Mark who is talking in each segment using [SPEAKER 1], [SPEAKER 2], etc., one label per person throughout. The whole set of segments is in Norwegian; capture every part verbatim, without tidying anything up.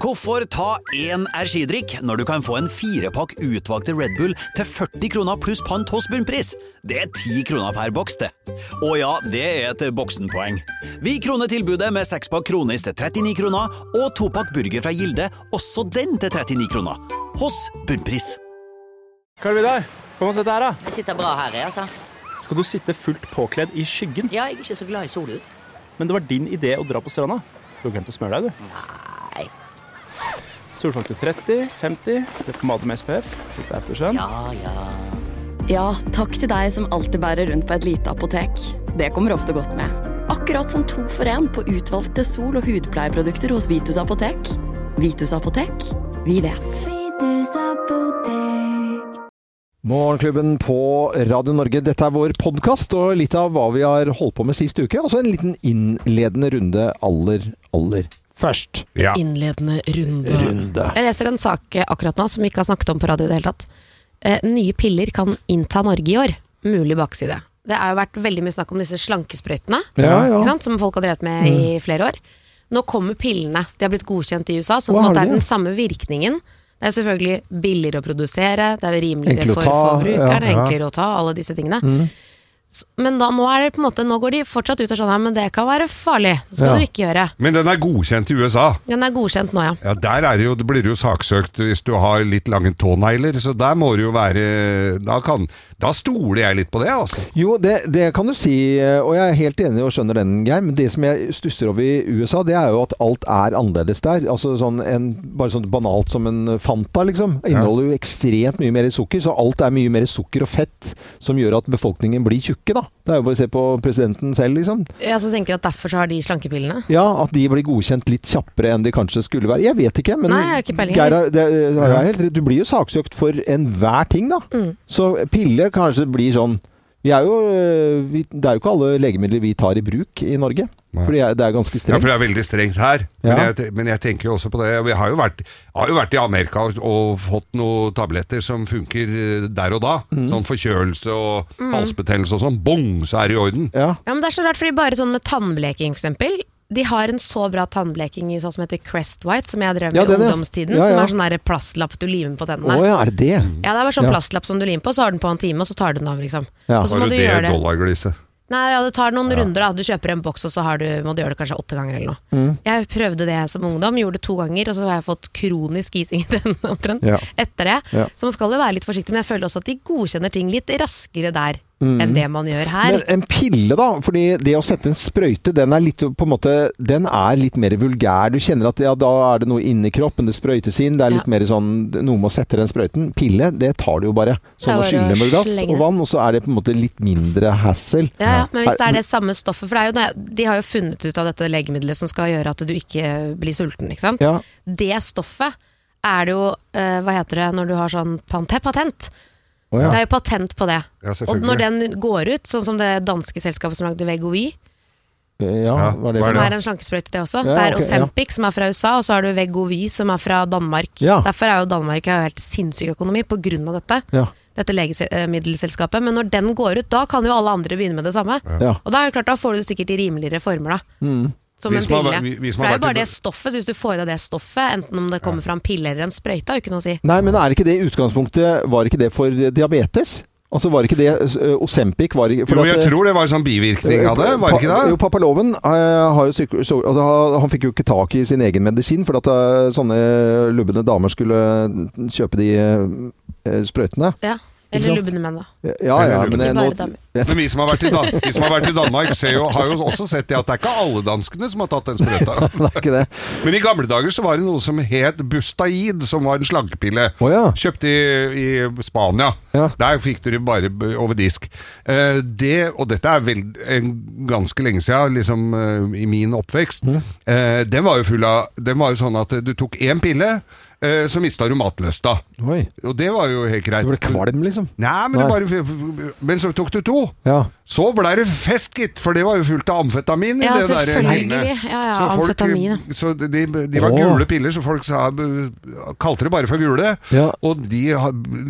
[SPEAKER 1] Hvorfor ta én energidrikk når du kan få en firepakk utvalgte Red Bull til førti kroner pluss pant hos Bunnpris? Det er ti kroner per boks, det. Og ja, det er et boksenpoeng. Vi kroner tilbudet med sekspakk kronis til trettini kroner, og topakk burger fra Gilde, også den til trettini kroner. Hos Bunnpris.
[SPEAKER 2] Karl Vidar, kom og sett her da.
[SPEAKER 3] Jeg sitter bra her, jeg, altså.
[SPEAKER 2] Skal du sitte fullt påkledd i skyggen?
[SPEAKER 3] Ja, jeg er ikke så glad i solen.
[SPEAKER 2] Men det var din idé å dra på stranda. Du har glemt å smøre deg, du.
[SPEAKER 3] Nei.
[SPEAKER 2] Solfaktor tretti, femti, det pomade med S P F, litt eftersønn.
[SPEAKER 3] Ja, ja.
[SPEAKER 4] Ja, takk til deg som alltid bærer rundt på et lite apotek. Det kommer ofte godt med. Akkurat som to for en på utvalgte sol- og hudpleieprodukter hos Vitus Apotek. Vitus Apotek, vi vet. Vitus Apotek.
[SPEAKER 5] Morgenklubben på Radio Norge. Dette er vår podcast, og litt av hva vi har holdt på med sist uke. Og så en liten innledende runde aller, aller først.
[SPEAKER 6] Ja.
[SPEAKER 7] Innledende runde.
[SPEAKER 5] runde.
[SPEAKER 7] Jeg leser en sak akkurat nå som vi ikke har snakket om på radio i det hele tatt. Eh, nye piller kan innta Norge i år. Mulig bakside. Det har jo vært veldig mye snakk om disse slankesprøytene,
[SPEAKER 5] Ja, ja.
[SPEAKER 7] ikke sant? Som folk har drevet med
[SPEAKER 5] Mm.
[SPEAKER 7] i flere år. Nå kommer pillene. De har blitt godkjent i U S A, så på
[SPEAKER 5] Hva
[SPEAKER 7] en
[SPEAKER 5] har
[SPEAKER 7] måte
[SPEAKER 5] de?
[SPEAKER 7] er den samme virkningen. Det er selvfølgelig billigere å produsere, det er rimeligere
[SPEAKER 5] Enklere å
[SPEAKER 7] for
[SPEAKER 5] ta,
[SPEAKER 7] forbrukerne,
[SPEAKER 5] ja, ja.
[SPEAKER 7] enklere å ta, alle disse tingene.
[SPEAKER 5] Mm.
[SPEAKER 7] S- Men da, nå, er det på en måte, nå går de fortsatt ut og sånn, ja, men det kan være farlig. Det skal
[SPEAKER 5] Ja.
[SPEAKER 7] du ikke gjøre.
[SPEAKER 6] Men den er godkjent i U S A.
[SPEAKER 7] Den er godkjent nå, ja.
[SPEAKER 6] Ja, der er det jo, det blir jo saksøkt hvis du har litt lange tånegler, så der må det jo være, da kan, da stoler jeg litt på det, altså.
[SPEAKER 5] Jo, det, det kan du si, og jeg er helt enig og skjønner den, Geir, men det som jeg stusser over i U S A, det er jo at alt er annerledes der. Altså sånn en, bare sånn banalt som en Fanta, liksom. Inneholder jo ekstremt mye mer sukker, så alt er mye mer sukker og fett som gjør at befolkningen blir tjukke, da. Det er jo bare å se på presidenten selv, liksom.
[SPEAKER 7] Jeg så tenker at derfor så har de slankepillene.
[SPEAKER 5] Ja, at de blir godkjent litt kjappere enn de kanskje skulle være. Jeg vet ikke, men
[SPEAKER 7] Nei, jeg har ikke peiling.
[SPEAKER 5] Geir, har- det, har jeg helt rett. Du blir jo saksøkt for enhver ting, da.
[SPEAKER 7] Mm.
[SPEAKER 5] Så pille kanskje blir sånn vi er jo, vi, Det er jo ikke alle legemidler vi tar i bruk i Norge.
[SPEAKER 6] Nei.
[SPEAKER 5] For det er, det er ganske
[SPEAKER 6] Ja,
[SPEAKER 5] strengt.
[SPEAKER 6] for det er veldig strengt her. Men,
[SPEAKER 5] Ja.
[SPEAKER 6] jeg, men jeg tenker jo også på det. Vi har jo vært, har jo vært i Amerika og, og fått noen tabletter som funker der og da.
[SPEAKER 5] Mm.
[SPEAKER 6] Sånn forkjølelse og halsbetennelse og sånn. Bong, så er det i orden.
[SPEAKER 5] Ja.
[SPEAKER 7] Ja, men det er så rart, fordi bare sånn med tannbleking for eksempel. De har en så bra tannbleking i U S A som heter Crest White, som jeg drev med
[SPEAKER 5] Ja,
[SPEAKER 7] i
[SPEAKER 5] den, ja.
[SPEAKER 7] ungdomstiden,
[SPEAKER 5] Ja, ja.
[SPEAKER 7] som er sånn der plastlapp du limer på
[SPEAKER 5] Å
[SPEAKER 7] tennene.
[SPEAKER 5] ja, er det det?
[SPEAKER 7] Ja, det er bare sånn
[SPEAKER 5] Ja.
[SPEAKER 7] plastlapp som du limer på, så har den på en time, og så tar du den av, liksom.
[SPEAKER 5] Ja.
[SPEAKER 7] Og så må
[SPEAKER 6] Har
[SPEAKER 7] du
[SPEAKER 6] du det
[SPEAKER 7] gjøre det.
[SPEAKER 6] dollargliset?
[SPEAKER 7] Nei, ja, det tar noen runder da. Du kjøper en boks, og så har du, må du gjøre det kanskje åtte ganger eller noe.
[SPEAKER 5] Mm.
[SPEAKER 7] Jeg prøvde det som ungdom, gjorde det to ganger, og så har jeg fått kronisk ising i tennene omtrent
[SPEAKER 5] Ja.
[SPEAKER 7] etter det.
[SPEAKER 5] Ja.
[SPEAKER 7] Så man skal jo være litt forsiktig, men jeg føler også at de godkjenner ting litt raskere der
[SPEAKER 5] Mm.
[SPEAKER 7] enn det man gjør her.
[SPEAKER 5] Men en pille, da? Fordi det å sette en sprøyte, den er litt på en måte Den er litt mer vulgær. Du kjenner at ja, da er det noe inni kroppen, det sprøytes inn. Det er litt
[SPEAKER 7] Ja.
[SPEAKER 5] mer sånn noe med å sette den sprøyten. Pille, det tar du jo bare.
[SPEAKER 7] Det er
[SPEAKER 5] Sånn å
[SPEAKER 7] bare
[SPEAKER 5] skylle
[SPEAKER 7] å
[SPEAKER 5] med glass
[SPEAKER 7] slenge
[SPEAKER 5] og
[SPEAKER 7] det.
[SPEAKER 5] vann, og så er det på en måte litt mindre hassle.
[SPEAKER 7] Ja, ja, men hvis det
[SPEAKER 5] Er-
[SPEAKER 7] er det samme stoffet, for det er jo det, de har jo funnet ut av dette legemiddelet som skal gjøre at du ikke blir sulten, ikke sant?
[SPEAKER 5] Ja.
[SPEAKER 7] Det stoffet er det jo, eh, hva heter det når du har sånn pant- patent?
[SPEAKER 5] Å, ja.
[SPEAKER 7] Det er jo patent på det.
[SPEAKER 6] Ja,
[SPEAKER 7] Og
[SPEAKER 6] selvfølgelig.
[SPEAKER 7] når den går ut, sånn som det danske selskapet som lagde Vegovy,
[SPEAKER 5] Ja,
[SPEAKER 6] Ja,
[SPEAKER 5] var det
[SPEAKER 6] hva er
[SPEAKER 7] som
[SPEAKER 6] det?
[SPEAKER 7] er en slankesprøyte det også.
[SPEAKER 5] Ja,
[SPEAKER 7] det er
[SPEAKER 5] ok,
[SPEAKER 7] Ozempic som er fra U S A, og så har du Vegovy som er fra Danmark.
[SPEAKER 5] Ja.
[SPEAKER 7] Derfor er jo Danmark har jo helt sinnssyk økonomi på grunn av dette.
[SPEAKER 5] Ja.
[SPEAKER 7] Dette legemiddelselskapet. Men når den går ut, da kan jo alle andre begynne med det samme.
[SPEAKER 5] Ja.
[SPEAKER 7] Og da er det klart, da får du det sikkert i rimeligere former da.
[SPEAKER 5] Mm.
[SPEAKER 7] Som
[SPEAKER 6] Vi
[SPEAKER 7] en
[SPEAKER 6] som har-
[SPEAKER 7] pille.
[SPEAKER 6] vi- vi som
[SPEAKER 7] For det
[SPEAKER 6] har
[SPEAKER 7] er jo bare
[SPEAKER 6] vært i-
[SPEAKER 7] det stoffet, så hvis du får i deg det stoffet, enten om det kommer fra en pille eller en sprøyte, har jo ikke noe å si.
[SPEAKER 5] Nei, men er ikke det i utgangspunktet Var ikke det for diabetes? Altså var ikke det uh, Ozempic var ikke, for
[SPEAKER 6] Jo,
[SPEAKER 5] at,
[SPEAKER 6] jeg
[SPEAKER 5] uh,
[SPEAKER 6] tror det var en sånn bivirkning av det, var det ikke
[SPEAKER 5] Pa- Jo,
[SPEAKER 6] det?
[SPEAKER 5] pappa Loven uh, har jo syk, så, altså, han fikk jo ikke tak i sin egen medisin, for at uh, sånne lubbende damer skulle kjøpe de uh, sprøytene.
[SPEAKER 7] Ja.
[SPEAKER 5] Ikke
[SPEAKER 7] Eller
[SPEAKER 5] sant?
[SPEAKER 7] lubne menn da.
[SPEAKER 5] Ja, ja,
[SPEAKER 6] Eller
[SPEAKER 5] men
[SPEAKER 7] Ikke
[SPEAKER 5] jeg,
[SPEAKER 7] bare
[SPEAKER 5] nå,
[SPEAKER 7] damer.
[SPEAKER 6] Men vi som har vært i, Dan vi som har vært i Danmark ser jo, har jo også sett det at det er ikke alle danskene som har tatt den sprøyta.
[SPEAKER 5] det er ikke det.
[SPEAKER 6] Men i gamle dager så var det noe som het Bustaid, som var en slankepille.
[SPEAKER 5] Å ja.
[SPEAKER 6] Kjøpt i, i Spania.
[SPEAKER 5] Ja.
[SPEAKER 6] Der fikk du det bare b- over disk. Eh, det, og dette er vel en, ganske lenge siden, liksom eh, i min oppvekst.
[SPEAKER 5] Mm.
[SPEAKER 6] Eh, den var jo full av Den var jo sånn at du tok én pille, eh, så mista du matlysta.
[SPEAKER 5] Oi,
[SPEAKER 6] Og det var jo helt greit.
[SPEAKER 5] du ble kvalm liksom.
[SPEAKER 6] Nei, men, det
[SPEAKER 5] Nei.
[SPEAKER 6] bare, men så tok du to.
[SPEAKER 5] Ja.
[SPEAKER 6] Så ble det fest, gitt, for det var jo fullt av amfetamin i
[SPEAKER 7] Ja,
[SPEAKER 6] det der
[SPEAKER 7] selvfølgelig. Ja, ja,
[SPEAKER 6] så folk,
[SPEAKER 7] amfetamin.
[SPEAKER 6] så de, de var
[SPEAKER 5] Åh.
[SPEAKER 6] gule piller, så folk sa, kalte det bare for gule.
[SPEAKER 5] Ja.
[SPEAKER 6] Og de ha-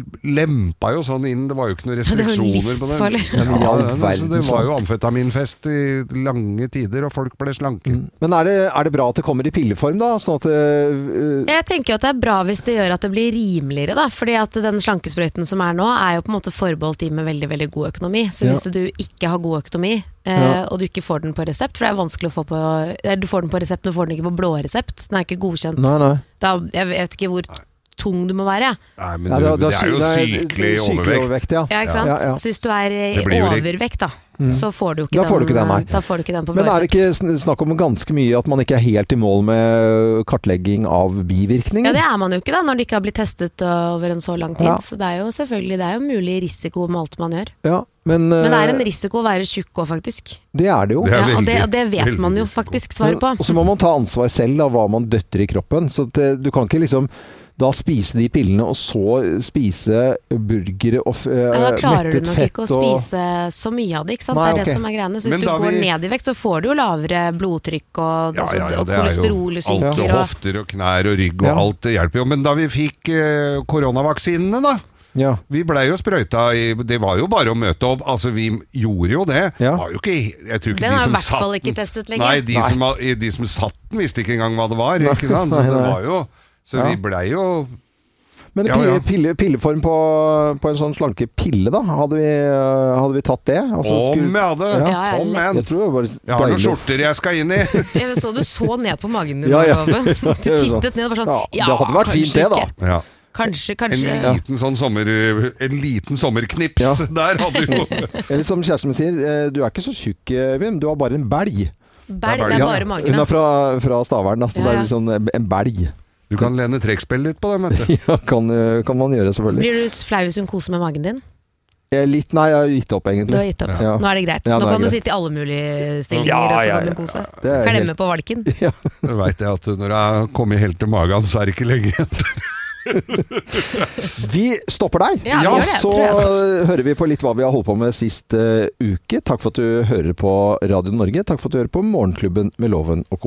[SPEAKER 6] lempa jo sånn inn, det var jo ikke noen
[SPEAKER 7] det var jo
[SPEAKER 6] restriksjoner på det.
[SPEAKER 7] livsfarlig.
[SPEAKER 6] Ja,
[SPEAKER 5] Men i all
[SPEAKER 6] det, så
[SPEAKER 5] verden,
[SPEAKER 6] det var
[SPEAKER 5] så.
[SPEAKER 6] jo amfetaminfest i lange tider, og folk ble slanke.
[SPEAKER 5] Men er det, er det bra at det kommer i pilleform da? Sånn at øh,
[SPEAKER 7] Jeg tenker jo at det er bra hvis det gjør at det blir rimeligere, da. Fordi at den slankesprøyten som er nå, er jo på en måte forbeholdt de med veldig, veldig god økonomi. Så hvis du ikke har god økonomi, eh,
[SPEAKER 5] Ja.
[SPEAKER 7] og du ikke får den på resept, for det er vanskelig å få på eh, Du får den på resept, men du får den ikke på blå resept. Den er ikke godkjent.
[SPEAKER 5] Nei, nei.
[SPEAKER 7] Da, jeg vet ikke hvor tung du må være.
[SPEAKER 6] Nei, men
[SPEAKER 5] Ja,
[SPEAKER 6] du,
[SPEAKER 5] det,
[SPEAKER 6] det er jo sykelig overvekt.
[SPEAKER 5] ja.
[SPEAKER 7] Ja, ikke sant?
[SPEAKER 5] Ja, ja.
[SPEAKER 7] Så hvis du er eh,
[SPEAKER 6] Det blir jo litt-
[SPEAKER 7] overvekt, da, så får du ikke
[SPEAKER 5] Da
[SPEAKER 7] den,
[SPEAKER 5] får du ikke den, nei.
[SPEAKER 7] da får du ikke den på
[SPEAKER 5] Men
[SPEAKER 7] blå
[SPEAKER 5] er det
[SPEAKER 7] resept.
[SPEAKER 5] ikke sn- snakk om ganske mye at man ikke er helt i mål med kartlegging av bivirkninger?
[SPEAKER 7] Ja, det er man jo ikke da, når det ikke har blitt testet over en så lang tid.
[SPEAKER 5] Ja.
[SPEAKER 7] Så det er jo selvfølgelig det er jo mulig risiko med alt man gjør.
[SPEAKER 5] Ja, men,
[SPEAKER 7] Men det er en
[SPEAKER 5] øh,
[SPEAKER 7] risiko å være tjukk òg, faktisk.
[SPEAKER 5] det er det jo.
[SPEAKER 6] Det er
[SPEAKER 7] Ja, og,
[SPEAKER 6] veldig-
[SPEAKER 7] det, og det vet
[SPEAKER 6] veldig
[SPEAKER 7] man jo
[SPEAKER 6] risiko.
[SPEAKER 7] faktisk svaret på.
[SPEAKER 5] Og så må man ta ansvar selv av hva man døtter i kroppen. Så det, du kan ikke liksom da spise de pillene, og så spise burgere og f-
[SPEAKER 7] Ja, da klarer du
[SPEAKER 5] mettet
[SPEAKER 7] nok
[SPEAKER 5] fett
[SPEAKER 7] ikke å
[SPEAKER 5] og-
[SPEAKER 7] spise så mye av det, ikke sant?
[SPEAKER 5] Nei,
[SPEAKER 7] det er
[SPEAKER 5] ok.
[SPEAKER 7] det som er greiene. Så hvis
[SPEAKER 6] Men
[SPEAKER 7] du
[SPEAKER 6] da
[SPEAKER 7] går
[SPEAKER 6] vi-
[SPEAKER 7] ned i vekt, så får du jo lavere blodtrykk og,
[SPEAKER 6] Ja,
[SPEAKER 7] altså,
[SPEAKER 6] ja, ja,
[SPEAKER 7] og
[SPEAKER 6] det er jo
[SPEAKER 7] kolesterol og
[SPEAKER 6] alt
[SPEAKER 7] syker.
[SPEAKER 6] og
[SPEAKER 7] Og,
[SPEAKER 6] hofter og knær og rygg og
[SPEAKER 5] Ja.
[SPEAKER 6] alt, det hjelper jo. Men da vi fikk eh, koronavaksinene da,
[SPEAKER 5] Ja.
[SPEAKER 6] vi ble jo sprøyta i, det var jo bare å møte opp, altså vi gjorde jo det.
[SPEAKER 5] Ja.
[SPEAKER 6] Var jo ikke, jeg tror ikke
[SPEAKER 7] Den
[SPEAKER 6] de
[SPEAKER 7] er i
[SPEAKER 6] som
[SPEAKER 7] hvert
[SPEAKER 6] satt
[SPEAKER 7] fall
[SPEAKER 6] den-
[SPEAKER 7] ikke testet lenger.
[SPEAKER 6] Nei, de,
[SPEAKER 5] Nei.
[SPEAKER 6] Som, har- de som satt den visste ikke engang hva det var, ikke sant? Så
[SPEAKER 5] Nei,
[SPEAKER 6] det
[SPEAKER 5] nei.
[SPEAKER 6] var jo, så
[SPEAKER 5] Ja.
[SPEAKER 6] vi ble jo,
[SPEAKER 5] Men
[SPEAKER 6] Ja,
[SPEAKER 5] pille,
[SPEAKER 6] ja.
[SPEAKER 5] Pille, pilleform på, på en sånn slanke pille, da? Hadde vi, øh, hadde vi tatt det? Og så
[SPEAKER 6] om
[SPEAKER 5] skulle-
[SPEAKER 6] jeg hadde,
[SPEAKER 5] Ja.
[SPEAKER 7] Ja, ja,
[SPEAKER 6] om
[SPEAKER 7] lett.
[SPEAKER 6] en.
[SPEAKER 5] Jeg tror det var
[SPEAKER 6] Jeg har noen
[SPEAKER 5] deilig å-
[SPEAKER 6] skjorter jeg skal inn i.
[SPEAKER 7] Jeg så du så ned på magen din,
[SPEAKER 5] Ja, ja.
[SPEAKER 7] Loven. Du tittet ned og var sånn
[SPEAKER 5] Ja, det hadde vært fint det, da.
[SPEAKER 7] ikke.
[SPEAKER 6] Ja.
[SPEAKER 7] Kanskje,
[SPEAKER 6] En
[SPEAKER 7] kanskje.
[SPEAKER 6] liten sånn sommer, en liten sommerknips
[SPEAKER 5] Ja.
[SPEAKER 6] der hadde jo...
[SPEAKER 5] Eller som kjæresten min sier, eh, du er ikke så tjukk, eh, Wim, du har bare en belg.
[SPEAKER 7] Belg, det er
[SPEAKER 6] Ja.
[SPEAKER 7] bare
[SPEAKER 5] Hun
[SPEAKER 7] magen.
[SPEAKER 5] er fra, fra Stavern, da, så
[SPEAKER 7] Ja,
[SPEAKER 5] det
[SPEAKER 7] ja.
[SPEAKER 5] er sånn eh, en belg.
[SPEAKER 6] Du kan lene trekkspill litt på dem, vet du.
[SPEAKER 5] Ja, kan, eh, kan man gjøre, selvfølgelig.
[SPEAKER 7] Blir du flau hvis hun koser med magen din?
[SPEAKER 5] Eh, Litt, nei, jeg har gitt opp, egentlig.
[SPEAKER 7] Du har gitt opp.
[SPEAKER 5] Ja.
[SPEAKER 7] Nå er det greit.
[SPEAKER 5] Ja,
[SPEAKER 7] Nå
[SPEAKER 5] nå er
[SPEAKER 7] kan
[SPEAKER 5] det
[SPEAKER 7] du
[SPEAKER 5] greit.
[SPEAKER 7] sitte i alle mulige stillinger,
[SPEAKER 5] Ja,
[SPEAKER 7] og så
[SPEAKER 5] ja,
[SPEAKER 7] kan
[SPEAKER 5] ja,
[SPEAKER 7] du kose.
[SPEAKER 5] Det er
[SPEAKER 7] Klemme
[SPEAKER 5] helt-
[SPEAKER 7] på valken.
[SPEAKER 5] Ja.
[SPEAKER 6] Du vet jeg at når jeg har kommet helt til magen, så er det ikke lenge igjen.
[SPEAKER 5] Vi stopper der.
[SPEAKER 7] Ja, vi gjør det,
[SPEAKER 5] så
[SPEAKER 7] tror jeg, altså.
[SPEAKER 5] hører vi på litt hva vi har holdt på med sist eh, uke. Takk for at du hører på Radio Norge. Takk for at du hører på Morgenklubben med Loven og Co.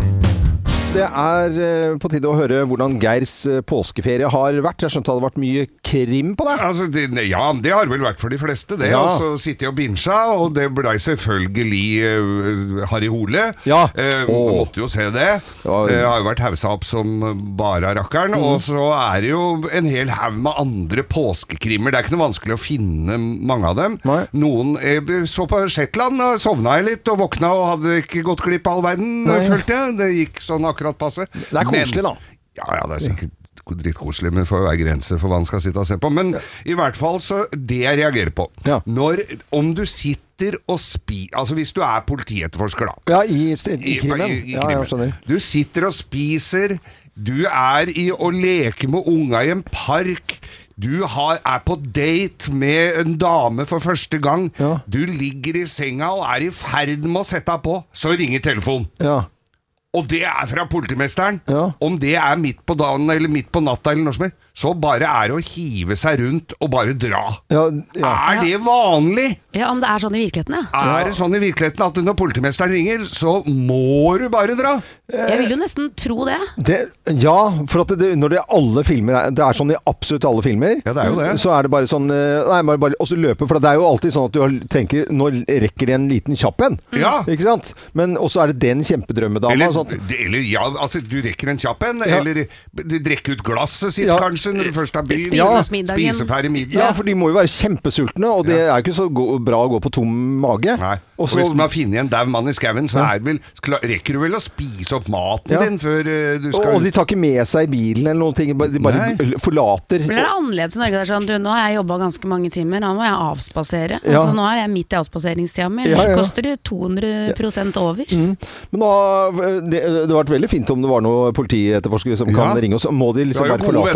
[SPEAKER 5] Det er eh, på tide å høre hvordan Geirs eh, påskeferie har vært. Jeg skjønte det hadde vært mye krim på det.
[SPEAKER 6] Altså, det, ja, det har vel vært for de fleste, det.
[SPEAKER 5] Ja.
[SPEAKER 6] Altså, sitte og binsja, og det ble selvfølgelig uh, Harry Hole.
[SPEAKER 5] Ja.
[SPEAKER 6] Eh,
[SPEAKER 5] Åh.
[SPEAKER 6] måtte jo se det.
[SPEAKER 5] Ja.
[SPEAKER 6] Det har jo vært hausa opp som bare rakkeren. Og så er det jo en hel haug med andre påskekrimmer. Det er ikke noe vanskelig å finne mange av dem.
[SPEAKER 5] Nei.
[SPEAKER 6] Noen eh, så på Shetland, og sovna jeg litt, og våkna og hadde ikke gått glipp av all verden,
[SPEAKER 5] Nei.
[SPEAKER 6] følte jeg. Det gikk sånn akkurat passe.
[SPEAKER 5] Det er koselig, da.
[SPEAKER 6] Ja, ja, det er sikkert drittkoselig, men det får jo være grenser for hva han skal sitte og se på. Men i hvert fall så det jeg reagerer på,
[SPEAKER 5] Ja.
[SPEAKER 6] når, om du sitter og spi... Altså hvis du er politietterforsker da,
[SPEAKER 5] Ja, i, i, i krimmen.
[SPEAKER 6] i- i
[SPEAKER 5] Ja,
[SPEAKER 6] krimmen.
[SPEAKER 5] jeg skjønner.
[SPEAKER 6] Du sitter og spiser, du er i å leke med unga i en park, du har, er på date med en dame for første gang,
[SPEAKER 5] Ja.
[SPEAKER 6] du ligger i senga og er i ferd med å sette deg på, så ringer telefonen.
[SPEAKER 5] Ja.
[SPEAKER 6] Og det er fra politimesteren.
[SPEAKER 5] Ja.
[SPEAKER 6] Om det er midt på dagen eller midt på natta eller noe som helst, så bare er det å hive seg rundt og bare dra.
[SPEAKER 5] Ja, ja.
[SPEAKER 6] Er det vanlig?
[SPEAKER 7] Ja, om det er sånn i virkeligheten, ja.
[SPEAKER 6] Er det sånn i virkeligheten at når politimesteren ringer, så må du bare dra?
[SPEAKER 7] Jeg vil jo nesten tro det.
[SPEAKER 5] Det, ja, for at det, når det er alle filmer er- Det er sånn i absolutt alle filmer.
[SPEAKER 6] Ja, det er jo det.
[SPEAKER 5] Så er det bare sånn eh, Nei, bare, bare også løpe. For det er jo alltid sånn at du har- tenker Nå rekker de en liten kjapp en.
[SPEAKER 6] Ja.
[SPEAKER 5] Ikke sant? Men også er det den kjempedrømmedama.
[SPEAKER 6] Eller,
[SPEAKER 5] Sånn.
[SPEAKER 6] det- eller ja, altså du rekker en kjapp en,
[SPEAKER 5] Ja.
[SPEAKER 6] eller du drikker ut glasset sitt
[SPEAKER 5] Ja.
[SPEAKER 6] kanskje når du først har begynt.
[SPEAKER 7] Spise opp middagen.
[SPEAKER 6] Spise ferdig middag.
[SPEAKER 5] Ja, for de må jo være kjempesultne, og det er jo ikke så go bra å gå på tom mage.
[SPEAKER 6] Nei.
[SPEAKER 5] Og
[SPEAKER 6] Og
[SPEAKER 5] så-
[SPEAKER 6] hvis du har funnet en dau mann i skauen, så er det vel, skla- rekker du vel å spise opp maten
[SPEAKER 5] Ja.
[SPEAKER 6] din før eh, du
[SPEAKER 5] og,
[SPEAKER 6] skal
[SPEAKER 5] og de tar ikke med seg i bilen eller noen ting. De bare
[SPEAKER 6] Nei.
[SPEAKER 5] forlater.
[SPEAKER 7] Men er det annerledes i Norge? Det er sånn, du, nå har jeg jobbet ganske mange timer, nå må jeg avspasere.
[SPEAKER 5] Ja.
[SPEAKER 7] Altså, nå er jeg midt i avspaseringstida mi,
[SPEAKER 5] Ja,
[SPEAKER 7] ellers
[SPEAKER 5] ja.
[SPEAKER 7] koster det to hundre prosent over.
[SPEAKER 5] Men da, det, det hadde vært veldig fint om det var noen politietterforskere som kan
[SPEAKER 6] Ja.
[SPEAKER 5] ringe oss. Må de
[SPEAKER 6] Du
[SPEAKER 5] liksom
[SPEAKER 6] har jo
[SPEAKER 5] bare
[SPEAKER 6] gode
[SPEAKER 5] forlate
[SPEAKER 6] venner
[SPEAKER 5] alt?
[SPEAKER 6] på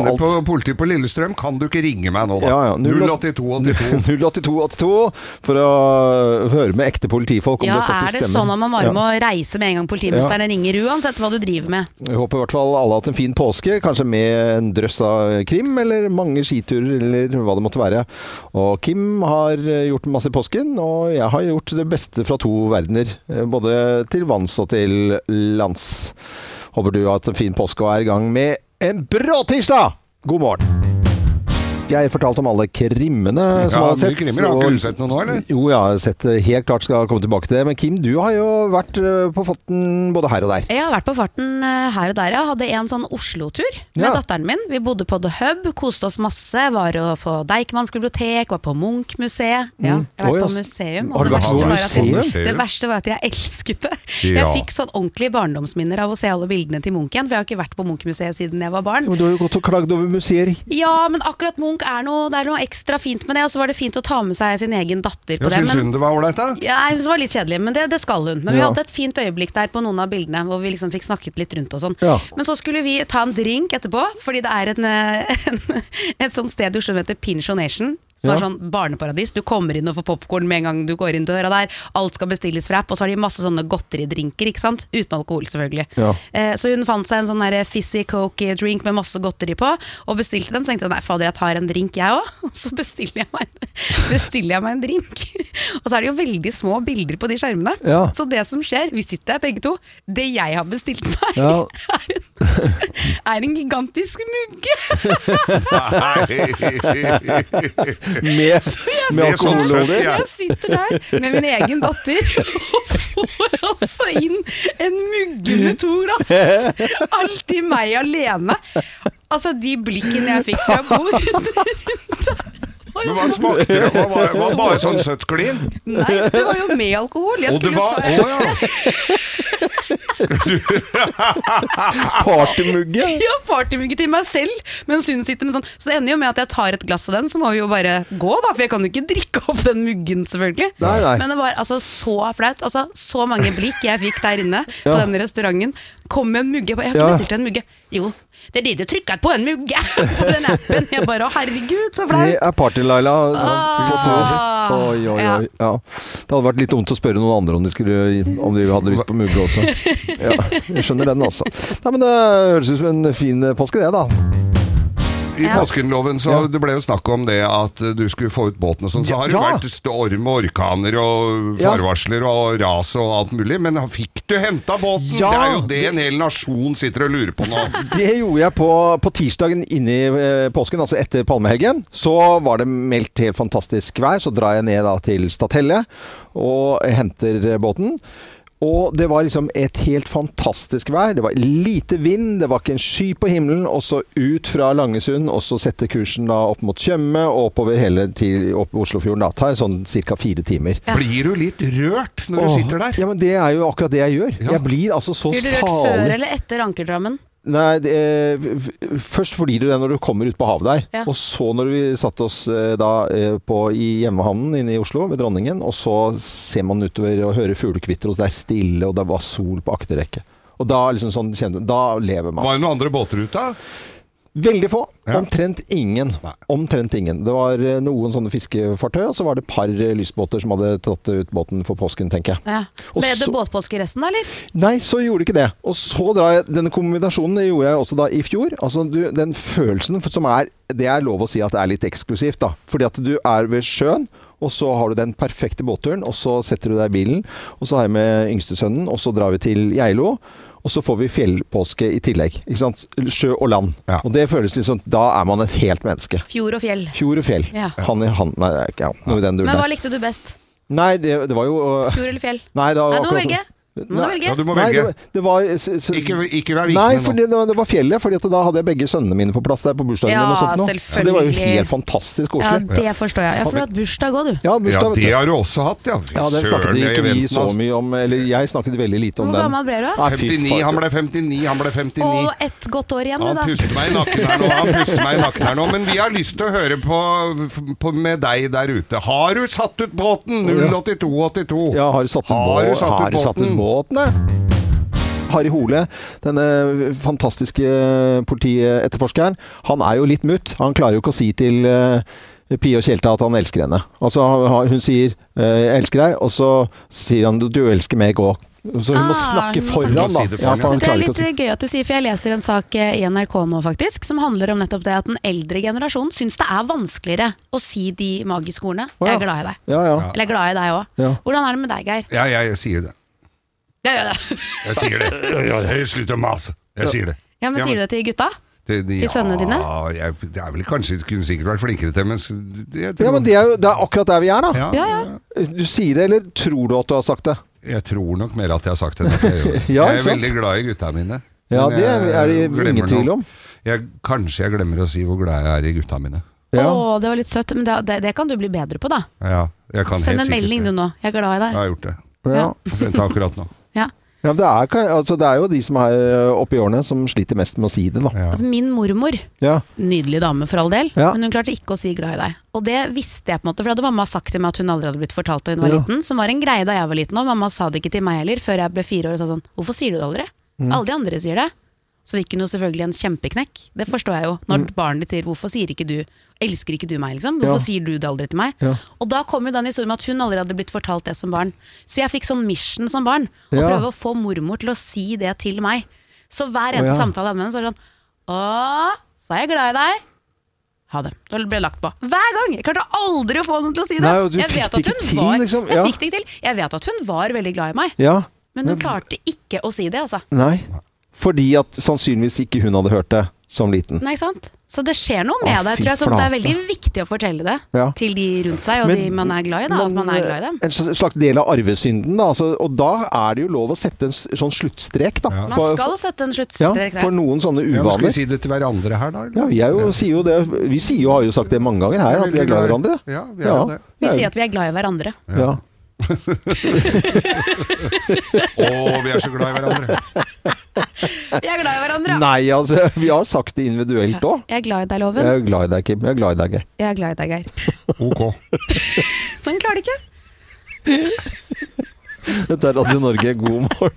[SPEAKER 6] som politi på Lillestrøm, kan du ikke ringe meg nå da?
[SPEAKER 5] Ja, ja.
[SPEAKER 6] null åtte to åtte to
[SPEAKER 5] null åtte to åtte to for å høre med ekte politifolk om
[SPEAKER 7] Ja,
[SPEAKER 5] det faktisk
[SPEAKER 7] er det
[SPEAKER 5] stemmer.
[SPEAKER 7] sånn at man bare
[SPEAKER 5] Ja.
[SPEAKER 7] må reise med en gang politimesteren ringer uansett hva du driver med?
[SPEAKER 5] Jeg håper i hvert fall alle har hatt en fin påske, kanskje med en drøss av krim, eller mange skiturer, eller hva det måtte være. Og Kim har gjort masse i påsken, og jeg har gjort det beste fra to verdener, både til vanns og til lands. Håper du har hatt en fin påske og er i gang med en bra tirsdag! God morgen! Jeg fortalte om alle krimmene som
[SPEAKER 6] Ja,
[SPEAKER 5] jeg har sett.
[SPEAKER 6] mye krimmer. Har ikke du sett noe nå, eller?
[SPEAKER 5] Jo, jeg har sett det. Helt klart skal jeg komme tilbake til det. Men Kim, du har jo vært på fotten både her og der.
[SPEAKER 7] Jeg har vært på farten eh, her og der. Jeg hadde en sånn Oslo-tur med
[SPEAKER 5] Ja.
[SPEAKER 7] datteren min. Vi bodde på The Hub, koste oss masse. Var jo på Deichmans bibliotek, var på Munch-museet. Ja, jeg har
[SPEAKER 5] Oi,
[SPEAKER 7] vært på
[SPEAKER 5] ass.
[SPEAKER 7] museum.
[SPEAKER 5] Har du
[SPEAKER 7] det
[SPEAKER 5] vært
[SPEAKER 7] verste
[SPEAKER 5] på
[SPEAKER 7] var at-
[SPEAKER 5] museum?
[SPEAKER 7] Det verste var at jeg elsket det.
[SPEAKER 6] Ja.
[SPEAKER 7] Jeg fikk sånn ordentlige barndomsminner av å se alle bildene til Munch igjen, for jeg har ikke vært på Munch-museet siden jeg var barn.
[SPEAKER 5] Men du har jo gått og klagd over museer.
[SPEAKER 7] Ja, men akkurat Munch er noe, det er noe ekstra fint med det, og så var det fint å ta med seg sin egen datter på
[SPEAKER 6] Jeg
[SPEAKER 7] det.
[SPEAKER 6] synes
[SPEAKER 7] Men,
[SPEAKER 6] hun det var ålreit da?
[SPEAKER 7] ja, jeg synes det var litt kjedelig, men det, det skal hun. Men vi
[SPEAKER 5] Ja.
[SPEAKER 7] hadde et fint øyeblikk der på noen av bildene, hvor vi liksom fikk snakket litt rundt og sånn.
[SPEAKER 5] Ja.
[SPEAKER 7] Men så skulle vi ta en drink etterpå, fordi det er en, en, et sånt sted i Oslo som heter Pincho Nation. Som
[SPEAKER 5] Ja.
[SPEAKER 7] er sånn barneparadis. Du kommer inn og får popcorn med en gang du går inn døra der. Alt skal bestilles fra app, og så har de masse sånne godteridrinker, ikke sant? Uten alkohol, selvfølgelig.
[SPEAKER 5] Ja.
[SPEAKER 7] Eh, så hun fant seg en sånn der fizzy coke drink med masse godteri på, og bestilte den. Så tenkte jeg, nei fader, jeg tar en drink jeg også. Og så bestiller jeg meg, bestiller jeg meg en drink. Og så er det jo veldig små bilder på de skjermene.
[SPEAKER 5] Ja.
[SPEAKER 7] Så det som skjer, vi sitter her begge to, det jeg har bestilt meg,
[SPEAKER 5] Ja.
[SPEAKER 7] er, en, er en gigantisk mugge.
[SPEAKER 5] Med, med
[SPEAKER 7] Jeg
[SPEAKER 5] alkoholholdig.
[SPEAKER 6] søtt, ja.
[SPEAKER 7] Jeg sitter der med min egen datter og får altså inn en mugge med to glass. Alltid meg alene. Altså, de blikkene jeg fikk fra bord rundt.
[SPEAKER 6] Men hva smakte det? Hva var var det bare sånn søtt klin?
[SPEAKER 7] Nei, det var jo med alkohol. Jeg
[SPEAKER 6] Og det
[SPEAKER 7] skulle
[SPEAKER 6] var,
[SPEAKER 7] ta
[SPEAKER 6] å ja.
[SPEAKER 5] Partymugge.
[SPEAKER 7] ja, partymugge til meg selv, mens hun sitter med sånn. Så det ender jo med at jeg tar et glass av den, så må vi jo bare gå da, for jeg kan jo ikke drikke opp den muggen selvfølgelig.
[SPEAKER 5] Nei, nei.
[SPEAKER 7] Men det var altså så flaut, altså så mange blikk jeg fikk der inne på
[SPEAKER 5] Ja.
[SPEAKER 7] den restauranten. Kom med en mugge, jeg bare, jeg har
[SPEAKER 5] Ja.
[SPEAKER 7] ikke bestilt en mugge. Jo, det er det du trykket på en mugge på den appen. Jeg bare, å herregud, så
[SPEAKER 5] Det
[SPEAKER 7] flaut.
[SPEAKER 5] er Party-Laila.
[SPEAKER 7] Ah.
[SPEAKER 5] Oi, oi,
[SPEAKER 7] Ja.
[SPEAKER 5] oi. Ja. Det hadde vært litt dumt å spørre noen andre om de, skulle, om de hadde lyst på mugge også. Ja, jeg skjønner den altså. Nei, men det høres ut som en fin påske det da.
[SPEAKER 6] I
[SPEAKER 7] Ja.
[SPEAKER 6] påskenloven så
[SPEAKER 5] Ja.
[SPEAKER 6] det ble jo snakk om det at du skulle få ut båten og sånn, så har det jo
[SPEAKER 5] Ja.
[SPEAKER 6] vært storm og orkaner og
[SPEAKER 5] Ja.
[SPEAKER 6] farvarsler og ras og alt mulig, men fikk du henta båten?
[SPEAKER 5] Ja,
[SPEAKER 6] det er jo det,
[SPEAKER 5] det-
[SPEAKER 6] en hel nasjon sitter og lurer på nå.
[SPEAKER 5] Det gjorde jeg på, på tirsdagen inne i eh, påsken, altså etter palmehelgen. Så var det meldt helt fantastisk vær, så drar jeg ned da til Stathelle og henter båten. Og det var liksom et helt fantastisk vær. Det var lite vind, det var ikke en sky på himmelen, og så ut fra Langesund, og så sette kursen da opp mot Tjøme, og oppover hele til opp Oslofjorden. Da tar sånn cirka fire timer.
[SPEAKER 6] Blir du litt rørt når du
[SPEAKER 5] Åh,
[SPEAKER 6] sitter der?
[SPEAKER 5] Ja, men det er jo akkurat det jeg gjør.
[SPEAKER 6] Ja.
[SPEAKER 5] Jeg blir altså så
[SPEAKER 7] Blir du rørt før
[SPEAKER 5] salig.
[SPEAKER 7] eller etter ankerdrammen?
[SPEAKER 5] Nei, det, eh, f- f- først blir du det når du kommer ut på havet der.
[SPEAKER 7] Ja.
[SPEAKER 5] Og så når vi satte oss eh, da eh, på, i hjemmehavnen inne i Oslo ved Dronningen, og så ser man utover og hører fuglekvitter, og det er stille, og det var sol på akterrekket. Og da liksom sånn, kjenner, da lever man.
[SPEAKER 6] Var det noen andre båter ute?
[SPEAKER 5] Veldig få.
[SPEAKER 6] Ja.
[SPEAKER 5] Omtrent ingen.
[SPEAKER 6] Nei.
[SPEAKER 5] Omtrent ingen. Det var eh, noen sånne fiskefartøy, og så var det et par eh, lystbåter som hadde tatt ut båten for påsken, tenker jeg.
[SPEAKER 7] Ja.
[SPEAKER 5] Og
[SPEAKER 7] Ble det
[SPEAKER 5] så-
[SPEAKER 7] båtpåske resten da, eller?
[SPEAKER 5] Nei, så gjorde ikke det. Og så drar jeg denne kombinasjonen, det gjorde jeg også da i fjor. Altså du, den følelsen som er, det er lov å si at det er litt eksklusivt da. Fordi at du er ved sjøen, og så har du den perfekte båtturen, og så setter du deg i bilen, og så har jeg med yngstesønnen, og så drar vi til Geilo. Og så får vi fjellpåske i tillegg. Ikke sant? Sjø og land.
[SPEAKER 6] Ja.
[SPEAKER 5] Og det føles litt sånn, da er man et helt menneske.
[SPEAKER 7] Fjord og fjell.
[SPEAKER 5] Fjord og fjell.
[SPEAKER 7] Ja.
[SPEAKER 5] Han i han. Nei, det er ikke ja, noe i den duren
[SPEAKER 7] Men hva
[SPEAKER 5] der.
[SPEAKER 7] likte du best?
[SPEAKER 5] Nei, det, det var jo øh,
[SPEAKER 7] Fjord eller fjell?
[SPEAKER 5] Nei, det var
[SPEAKER 7] Nei, du må
[SPEAKER 5] akkurat-
[SPEAKER 7] velge. Må du
[SPEAKER 5] Nei.
[SPEAKER 7] velge?
[SPEAKER 6] Ja, du må
[SPEAKER 5] Nei,
[SPEAKER 6] velge.
[SPEAKER 5] det, det var s- s-
[SPEAKER 6] Ikke, ikke vær
[SPEAKER 5] Nei,
[SPEAKER 6] vikende
[SPEAKER 5] for
[SPEAKER 6] nå.
[SPEAKER 5] det, det var fjellet, fordi at da hadde jeg begge sønnene mine på plass der på bursdagen
[SPEAKER 7] Ja,
[SPEAKER 5] min og sånt nå. Så det var jo
[SPEAKER 7] selvfølgelig.
[SPEAKER 5] helt fantastisk
[SPEAKER 7] Ja,
[SPEAKER 5] koselig.
[SPEAKER 7] det forstår jeg. Ja, for du har hatt bursdag òg, du.
[SPEAKER 5] Ja,
[SPEAKER 6] Ja,
[SPEAKER 5] bursdag, vet
[SPEAKER 6] det
[SPEAKER 5] du.
[SPEAKER 6] har du også hatt, ja. Fy
[SPEAKER 5] Ja, det
[SPEAKER 6] søren,
[SPEAKER 5] snakket ikke vi
[SPEAKER 6] eventen,
[SPEAKER 5] så
[SPEAKER 6] altså.
[SPEAKER 5] mye om, eller jeg snakket veldig lite om
[SPEAKER 7] Hvor
[SPEAKER 5] den.
[SPEAKER 7] gammel ble du da?
[SPEAKER 5] Nei, fy
[SPEAKER 6] femtini,
[SPEAKER 5] faen.
[SPEAKER 6] han ble femtini, han ble femtini.
[SPEAKER 7] Og ett godt år igjen,
[SPEAKER 6] Han
[SPEAKER 7] du da.
[SPEAKER 6] puster meg i nakken her nå, han puster meg i nakken her nå. Men vi har lyst til å høre på, på med deg der ute. Har du satt ut båten? null åtte to åtte to.
[SPEAKER 5] Ja, har du satt ut,
[SPEAKER 6] Har
[SPEAKER 5] bå
[SPEAKER 6] du satt ut
[SPEAKER 5] har du satt ut
[SPEAKER 6] båten?
[SPEAKER 5] båten? Harry Hole, denne fantastiske politietterforskeren, han er jo litt mutt. Han klarer jo ikke å si til uh, Pia og Kjelta at han elsker henne. Altså, hun sier uh, 'jeg elsker deg', og så sier han 'du elsker meg òg'. Så hun må
[SPEAKER 7] Ah,
[SPEAKER 5] snakke
[SPEAKER 7] hun må
[SPEAKER 5] foran,
[SPEAKER 6] snakke-
[SPEAKER 5] da.
[SPEAKER 6] Si det
[SPEAKER 5] Ja,
[SPEAKER 6] foran,
[SPEAKER 5] for han
[SPEAKER 7] Det er
[SPEAKER 5] klarer
[SPEAKER 7] litt
[SPEAKER 5] ikke å si.
[SPEAKER 7] gøy at du sier, for jeg leser en sak eh, i N R K nå faktisk, som handler om nettopp det at den eldre generasjonen syns det er vanskeligere å si de magiske ordene.
[SPEAKER 5] Å, ja.
[SPEAKER 7] Jeg er glad i deg.
[SPEAKER 5] Ja, ja.
[SPEAKER 7] Eller jeg er glad i deg òg.
[SPEAKER 5] Ja.
[SPEAKER 7] Hvordan er det med deg, Geir?
[SPEAKER 6] Ja, jeg sier det.
[SPEAKER 7] Ja, ja, ja.
[SPEAKER 6] Jeg sier det. Hei, slutt å mase. Jeg sier det.
[SPEAKER 7] ja, men
[SPEAKER 6] Ja,
[SPEAKER 7] Sier
[SPEAKER 6] men-
[SPEAKER 7] du det til gutta?
[SPEAKER 6] Det, det,
[SPEAKER 7] Til sønnene dine?
[SPEAKER 6] Ja, jeg, det er vel kanskje kunne sikkert vært flinkere til, men det, jeg, tror,
[SPEAKER 5] Ja, men det er jo det er akkurat der vi er, da.
[SPEAKER 6] ja,
[SPEAKER 7] Ja, ja.
[SPEAKER 5] Du sier det, eller tror du at du har sagt det?
[SPEAKER 6] Jeg tror nok mer at jeg har sagt det. enn at Jeg, gjør det.
[SPEAKER 5] Ja,
[SPEAKER 6] jeg
[SPEAKER 5] ikke
[SPEAKER 6] er
[SPEAKER 5] sant?
[SPEAKER 6] veldig glad i gutta mine.
[SPEAKER 5] Ja,
[SPEAKER 6] men
[SPEAKER 5] det
[SPEAKER 6] jeg
[SPEAKER 5] er det
[SPEAKER 6] glemmer
[SPEAKER 5] ingen tvil
[SPEAKER 6] nå-
[SPEAKER 5] om.
[SPEAKER 6] Jeg, kanskje jeg glemmer å si hvor glad jeg er i gutta mine.
[SPEAKER 5] Ja.
[SPEAKER 7] Å, det var litt søtt, men det, det, det kan du bli bedre på, da.
[SPEAKER 6] Ja, jeg kan
[SPEAKER 7] Send
[SPEAKER 6] helt
[SPEAKER 7] en melding
[SPEAKER 6] sikkert
[SPEAKER 7] du
[SPEAKER 6] det.
[SPEAKER 7] nå. Jeg er glad i
[SPEAKER 6] Jeg
[SPEAKER 7] deg.
[SPEAKER 6] har gjort det.
[SPEAKER 5] Ja.
[SPEAKER 6] Jeg sendte akkurat nå.
[SPEAKER 7] Ja.
[SPEAKER 5] Ja, det, er, altså, det er jo de som er oppe i årene som sliter mest med å si det, da.
[SPEAKER 6] Ja.
[SPEAKER 7] Altså, min mormor,
[SPEAKER 5] Ja.
[SPEAKER 7] nydelig dame for all del,
[SPEAKER 5] Ja.
[SPEAKER 7] men hun klarte ikke å si glad i deg. Og det visste jeg på en måte, for det hadde mamma sagt til meg at hun aldri hadde blitt fortalt da hun var
[SPEAKER 5] Ja.
[SPEAKER 7] liten, som var en greie da jeg var liten, og mamma sa det ikke til meg heller, før jeg ble fire år og sa sånn, hvorfor sier du det aldri?
[SPEAKER 5] Mm.
[SPEAKER 7] Alle de andre sier det. Så fikk hun jo selvfølgelig en kjempeknekk. Det forstår jeg jo, når
[SPEAKER 5] Mm.
[SPEAKER 7] barnet ditt sier, hvorfor sier ikke du, elsker ikke du meg liksom? Hvorfor
[SPEAKER 5] Ja.
[SPEAKER 7] sier du det aldri til meg?
[SPEAKER 5] Ja.
[SPEAKER 7] Og da kom jo den historien med at hun aldri hadde blitt fortalt det som barn. Så jeg fikk sånn mission som barn, å
[SPEAKER 5] Ja.
[SPEAKER 7] prøve å få mormor til å si det til meg. Så hver eneste
[SPEAKER 5] Å, ja.
[SPEAKER 7] samtale jeg hadde med henne, så var det sånn, åh, så er jeg glad i deg. Ha det. Da ble det lagt på. Hver gang! Jeg klarte aldri å få henne til å si det.
[SPEAKER 5] Nei, og du
[SPEAKER 7] jeg
[SPEAKER 5] fikk
[SPEAKER 7] vet
[SPEAKER 5] det
[SPEAKER 7] at
[SPEAKER 5] ikke
[SPEAKER 7] hun
[SPEAKER 5] til,
[SPEAKER 7] var,
[SPEAKER 5] liksom.
[SPEAKER 7] Jeg
[SPEAKER 5] Ja.
[SPEAKER 7] fikk det ikke til. Jeg vet at hun var veldig glad i meg,
[SPEAKER 5] ja.
[SPEAKER 7] men hun klarte ikke å si det, altså.
[SPEAKER 5] Nei. Fordi at sannsynligvis ikke hun hadde hørt det som liten.
[SPEAKER 7] Nei, sant? Så det skjer noe med
[SPEAKER 5] Å,
[SPEAKER 7] deg,
[SPEAKER 5] fy
[SPEAKER 7] tror jeg, som det er
[SPEAKER 5] flate.
[SPEAKER 7] veldig viktig å fortelle det
[SPEAKER 5] Ja.
[SPEAKER 7] til de rundt seg, og
[SPEAKER 5] Men-
[SPEAKER 7] de man er glad i, da, at man er glad i dem.
[SPEAKER 5] En slags del av arvesynden, da. Altså, og da er det jo lov å sette en s- sånn sluttstrek, da.
[SPEAKER 6] Ja.
[SPEAKER 7] Man
[SPEAKER 5] For,
[SPEAKER 7] skal sette en
[SPEAKER 5] ja,
[SPEAKER 7] sluttstrek
[SPEAKER 5] for
[SPEAKER 7] der.
[SPEAKER 5] noen sånne
[SPEAKER 6] Ja, men skal vi
[SPEAKER 5] uvaner.
[SPEAKER 6] si det til hverandre her, da? eller?
[SPEAKER 5] Ja, vi er jo, sier jo det. Vi sier jo, har jo sagt det mange ganger her, at vi er glad i hverandre.
[SPEAKER 6] Ja, vi er jo det.
[SPEAKER 7] Vi sier at vi er glad i hverandre.
[SPEAKER 5] Ja.
[SPEAKER 6] Å, vi er så glad i hverandre.
[SPEAKER 7] Vi er glad i hverandre!
[SPEAKER 5] Nei, altså, vi har sagt det individuelt òg.
[SPEAKER 7] Jeg er glad i deg,
[SPEAKER 5] Jeg
[SPEAKER 7] Loven.
[SPEAKER 5] er glad i deg, Kim. Jeg er glad i deg, Geir.
[SPEAKER 7] Jeg er glad i deg, Geir.
[SPEAKER 6] Ok.
[SPEAKER 7] Sånn klarer det ikke.
[SPEAKER 5] Dette er Radio Norge. God morgen.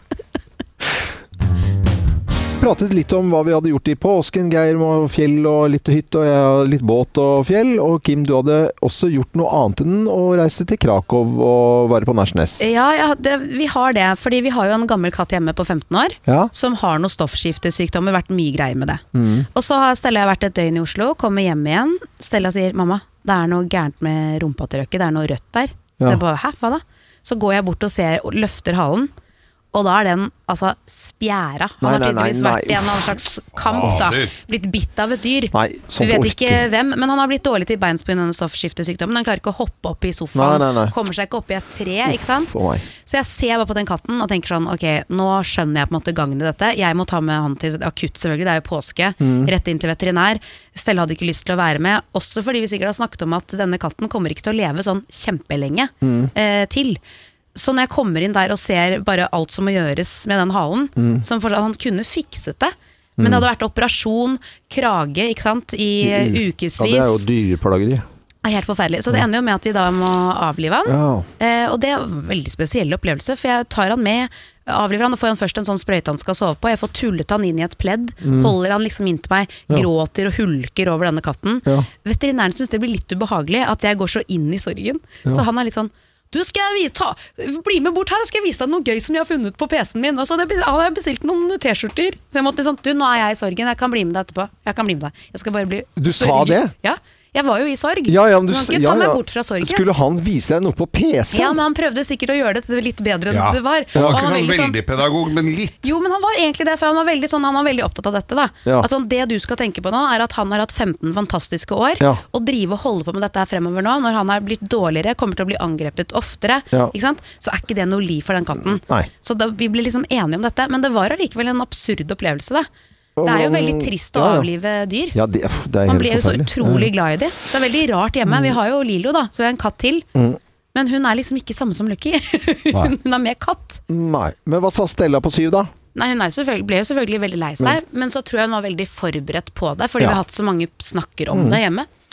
[SPEAKER 5] Pratet litt om hva vi hadde gjort i påsken. Geir og fjell og litt hytte, og jeg litt båt og fjell. Og Kim, du hadde også gjort noe annet enn å reise til Krakow og være på Nærsnes.
[SPEAKER 7] Ja, ja det, vi har det. Fordi vi har jo en gammel katt hjemme på femten år
[SPEAKER 5] Ja.
[SPEAKER 7] som har noen stoffskiftesykdommer. Vært mye greier med det.
[SPEAKER 5] Mm.
[SPEAKER 7] Og så har Stella og jeg vært et døgn i Oslo, kommer hjem igjen. Stella sier 'mamma, det er noe gærent med rumpa til Røkke, det er noe rødt der'. Så
[SPEAKER 5] Ja.
[SPEAKER 7] jeg bare 'hæ, hva da?' Så går jeg bort og ser, og løfter halen. Og da er den altså spjæra. Han
[SPEAKER 5] Nei,
[SPEAKER 7] har
[SPEAKER 5] nei, nei,
[SPEAKER 7] tydeligvis
[SPEAKER 5] nei.
[SPEAKER 7] vært i en eller annen slags kamp, da.
[SPEAKER 6] Fader.
[SPEAKER 7] Blitt bitt av et dyr.
[SPEAKER 5] Nei,
[SPEAKER 7] Vi
[SPEAKER 5] sånt
[SPEAKER 7] vet
[SPEAKER 5] orker
[SPEAKER 7] ikke hvem, men han har blitt dårlig til beins på denne stoffskiftesykdommen. Han klarer ikke å hoppe opp i sofaen,
[SPEAKER 5] Nei, nei, nei.
[SPEAKER 7] kommer seg ikke opp i et tre, ikke sant?
[SPEAKER 5] For meg.
[SPEAKER 7] Så jeg ser bare på den katten og tenker sånn, ok, nå skjønner jeg på en måte gangen i dette. Jeg må ta med han til akutt, selvfølgelig, det er jo påske.
[SPEAKER 5] Mm.
[SPEAKER 7] Rett inn til veterinær. Stella hadde ikke lyst til å være med, også fordi vi sikkert har snakket om at denne katten kommer ikke til å leve sånn kjempelenge
[SPEAKER 5] Mm.
[SPEAKER 7] eh, til. Så når jeg kommer inn der og ser bare alt som må gjøres med den halen,
[SPEAKER 5] Mm.
[SPEAKER 7] som fortsatt, han kunne fikset det, men det hadde vært operasjon, krage, ikke sant, i eh, ukesvis.
[SPEAKER 5] Ja, det er jo dyreplageri.
[SPEAKER 7] Det er helt forferdelig. Så det ender jo med at vi da må avlive han.
[SPEAKER 5] Ja.
[SPEAKER 7] Eh, og det er en veldig spesiell opplevelse, for jeg tar han med, avliver han og får han først en sånn sprøyte han skal sove på. Jeg får tullet han inn i et pledd, holder han liksom inn til meg, gråter og hulker over denne katten.
[SPEAKER 5] Ja.
[SPEAKER 7] Veterinæren synes det blir litt ubehagelig at jeg går så inn i sorgen. Så han er litt sånn, du skal jeg ta, bli med bort her, skal jeg vise deg noe gøy som jeg har funnet på P C-en min. Og så hadde jeg hadde jeg bestilt noen T-skjorter. Så jeg måtte liksom, du nå er jeg i sorgen, jeg kan bli med deg etterpå. Jeg kan bli med deg. Jeg skal bare bli
[SPEAKER 5] Du sa
[SPEAKER 7] sørge-
[SPEAKER 5] det?
[SPEAKER 7] Ja, jeg var jo i sorg.
[SPEAKER 5] Ja, ja, men du,
[SPEAKER 7] kan ikke
[SPEAKER 5] ja,
[SPEAKER 7] ta meg
[SPEAKER 5] ja.
[SPEAKER 7] bort fra sorgen.
[SPEAKER 5] Skulle han vise deg noe på P C?
[SPEAKER 7] Ja, men han prøvde sikkert å gjøre det litt bedre enn
[SPEAKER 6] Ja.
[SPEAKER 7] det var.
[SPEAKER 6] Han
[SPEAKER 7] Og
[SPEAKER 6] var ikke
[SPEAKER 7] han
[SPEAKER 6] sånn
[SPEAKER 7] veldig sånn-
[SPEAKER 6] veldig pedagog, men litt.
[SPEAKER 7] Jo, men han var egentlig det, for han var veldig, sånn, han var veldig opptatt av dette. Da.
[SPEAKER 5] Ja.
[SPEAKER 7] Altså, det du skal tenke på nå, er at han har hatt femten fantastiske år,
[SPEAKER 5] Ja.
[SPEAKER 7] og drive og holde på med dette her fremover nå, når han er blitt dårligere, kommer til å bli angrepet oftere,
[SPEAKER 5] Ja.
[SPEAKER 7] ikke sant? Så er ikke det noe liv for den katten.
[SPEAKER 5] Nei.
[SPEAKER 7] Så da, vi ble liksom enige om dette, men det var allikevel en absurd opplevelse, da. Det er jo veldig trist å
[SPEAKER 5] Ja, ja.
[SPEAKER 7] avlive dyr.
[SPEAKER 5] Ja, det, det er
[SPEAKER 7] Man
[SPEAKER 5] helt
[SPEAKER 7] blir jo så
[SPEAKER 5] forferdelig.
[SPEAKER 7] utrolig glad i de. Det er veldig rart hjemme. Vi har jo Lilo, da, så vi har en katt til.
[SPEAKER 5] Mm.
[SPEAKER 7] Men hun er liksom ikke samme som Lucky. hun er mer katt.
[SPEAKER 5] Nei. Men hva sa Stella på syv, da?
[SPEAKER 7] Nei, hun er jo selvfølgelig, ble jo selvfølgelig veldig lei seg, men så tror jeg hun var veldig forberedt på det, fordi
[SPEAKER 5] Ja.
[SPEAKER 7] vi har hatt så mange snakker om det hjemme.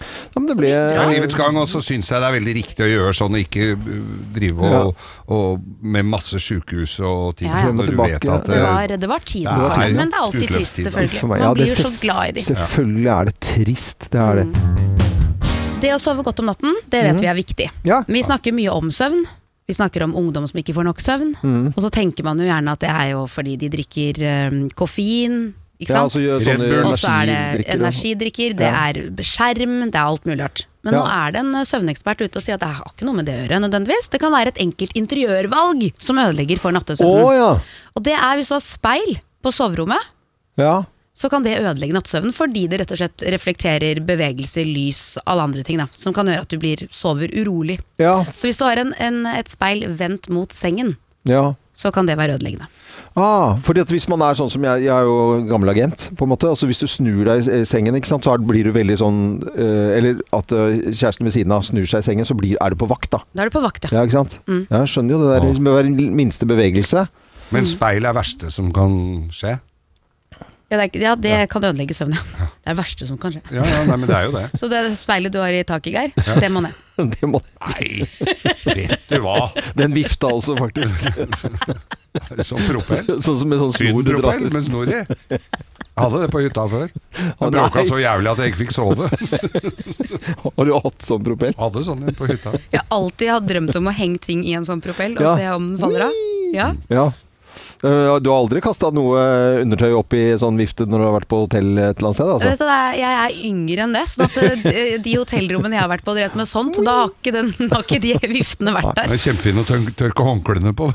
[SPEAKER 5] Ja, men det ble...
[SPEAKER 6] Ja, livets gang, og så synes jeg det er veldig riktig å gjøre sånn, og ikke uh, drive og,
[SPEAKER 5] Ja.
[SPEAKER 6] og med masse sykehus og ting,
[SPEAKER 7] Ja, ja.
[SPEAKER 6] når du vet at
[SPEAKER 7] Det var, det var tiden
[SPEAKER 6] Det er
[SPEAKER 7] for det, men det er alltid
[SPEAKER 6] utløpstid,
[SPEAKER 7] trist,
[SPEAKER 6] da.
[SPEAKER 7] selvfølgelig.
[SPEAKER 5] For meg,
[SPEAKER 7] Man
[SPEAKER 5] ja,
[SPEAKER 7] blir
[SPEAKER 5] det
[SPEAKER 7] jo så
[SPEAKER 5] selv-
[SPEAKER 7] glad i de.
[SPEAKER 5] Selvfølgelig er det trist, det er det.
[SPEAKER 7] Det å sove godt om natten, det vet vi er viktig.
[SPEAKER 5] Ja.
[SPEAKER 7] Vi snakker mye om søvn. Vi snakker om ungdom som ikke får nok søvn. Og så tenker man jo gjerne at det er jo fordi de drikker um, koffein, ikke
[SPEAKER 5] Ja,
[SPEAKER 7] sant?
[SPEAKER 5] altså gjør sånne
[SPEAKER 6] Red Bull.
[SPEAKER 7] Og så er det
[SPEAKER 5] energidrikker,
[SPEAKER 7] energidrikker, det
[SPEAKER 5] Ja.
[SPEAKER 7] er skjerm, det er alt mulig rart. Men nå
[SPEAKER 5] Ja.
[SPEAKER 7] er det en søvnekspert ute og sier at det har ikke noe med det å gjøre nødvendigvis. Det kan være et enkelt interiørvalg som ødelegger for
[SPEAKER 5] Å
[SPEAKER 7] nattesøvnen.
[SPEAKER 5] ja.
[SPEAKER 7] Og det er hvis du har speil på soverommet,
[SPEAKER 5] Ja.
[SPEAKER 7] så kan det ødelegge nattsøvnen fordi det rett og slett reflekterer bevegelse, lys, alle andre ting da, som kan gjøre at du blir sover urolig.
[SPEAKER 5] Ja.
[SPEAKER 7] Så hvis du har en, en, et speil vendt mot sengen,
[SPEAKER 5] Ja.
[SPEAKER 7] så kan det være ødeleggende.
[SPEAKER 5] Ah, fordi at hvis man er sånn som jeg, jeg er jo gammel agent, på en måte, altså hvis du snur deg i sengen, ikke sant, så blir du veldig sånn, eh, eller at eh, kjæresten ved siden av snur seg i sengen, så blir, er du på vakt da.
[SPEAKER 7] Da er du på vakt, ja.
[SPEAKER 5] Ja, ikke sant?
[SPEAKER 7] Mm.
[SPEAKER 5] Ja, jeg skjønner jo det der med hver minste bevegelse.
[SPEAKER 6] Men speil er verste som kan skje.
[SPEAKER 7] Ja, det, er, ikke- ja, det kan ødelegge søvnen. Ja. Det er det verste som kan skje.
[SPEAKER 6] Ja, ja, nei, men det er jo det.
[SPEAKER 7] Så det speilet du har i taket, Geir, det må ned.
[SPEAKER 5] Det må,
[SPEAKER 6] Nei, vet du hva?
[SPEAKER 5] den vifta altså, faktisk.
[SPEAKER 6] Er det sånn propell?
[SPEAKER 5] Sånn som med sånn snor du drar.
[SPEAKER 6] Sydenpropell med snor i. Jeg hadde det på hytta før.
[SPEAKER 5] Å,
[SPEAKER 6] Det bråka
[SPEAKER 5] nei.
[SPEAKER 6] så jævlig at jeg ikke fikk sove.
[SPEAKER 5] Har du hatt sånn propell?
[SPEAKER 6] Hadde sånn en på hytta.
[SPEAKER 7] Jeg har alltid hatt drømt om å henge ting i en sånn propell og
[SPEAKER 5] Ja.
[SPEAKER 7] se om den faller av. Ja.
[SPEAKER 5] Ja. Eh, Du har aldri kastet noe undertøy opp i sånn vifte når du har vært på hotell et eller annet sted?
[SPEAKER 7] Vet
[SPEAKER 5] Altså.
[SPEAKER 7] du, det er, jeg er yngre enn det, så at eh, de hotellrommene jeg har vært på og drevet med sånt, da har ikke, den, da har ikke de viftene vært
[SPEAKER 6] Det
[SPEAKER 7] der.
[SPEAKER 6] er kjempefint å tør tørke håndklærne på.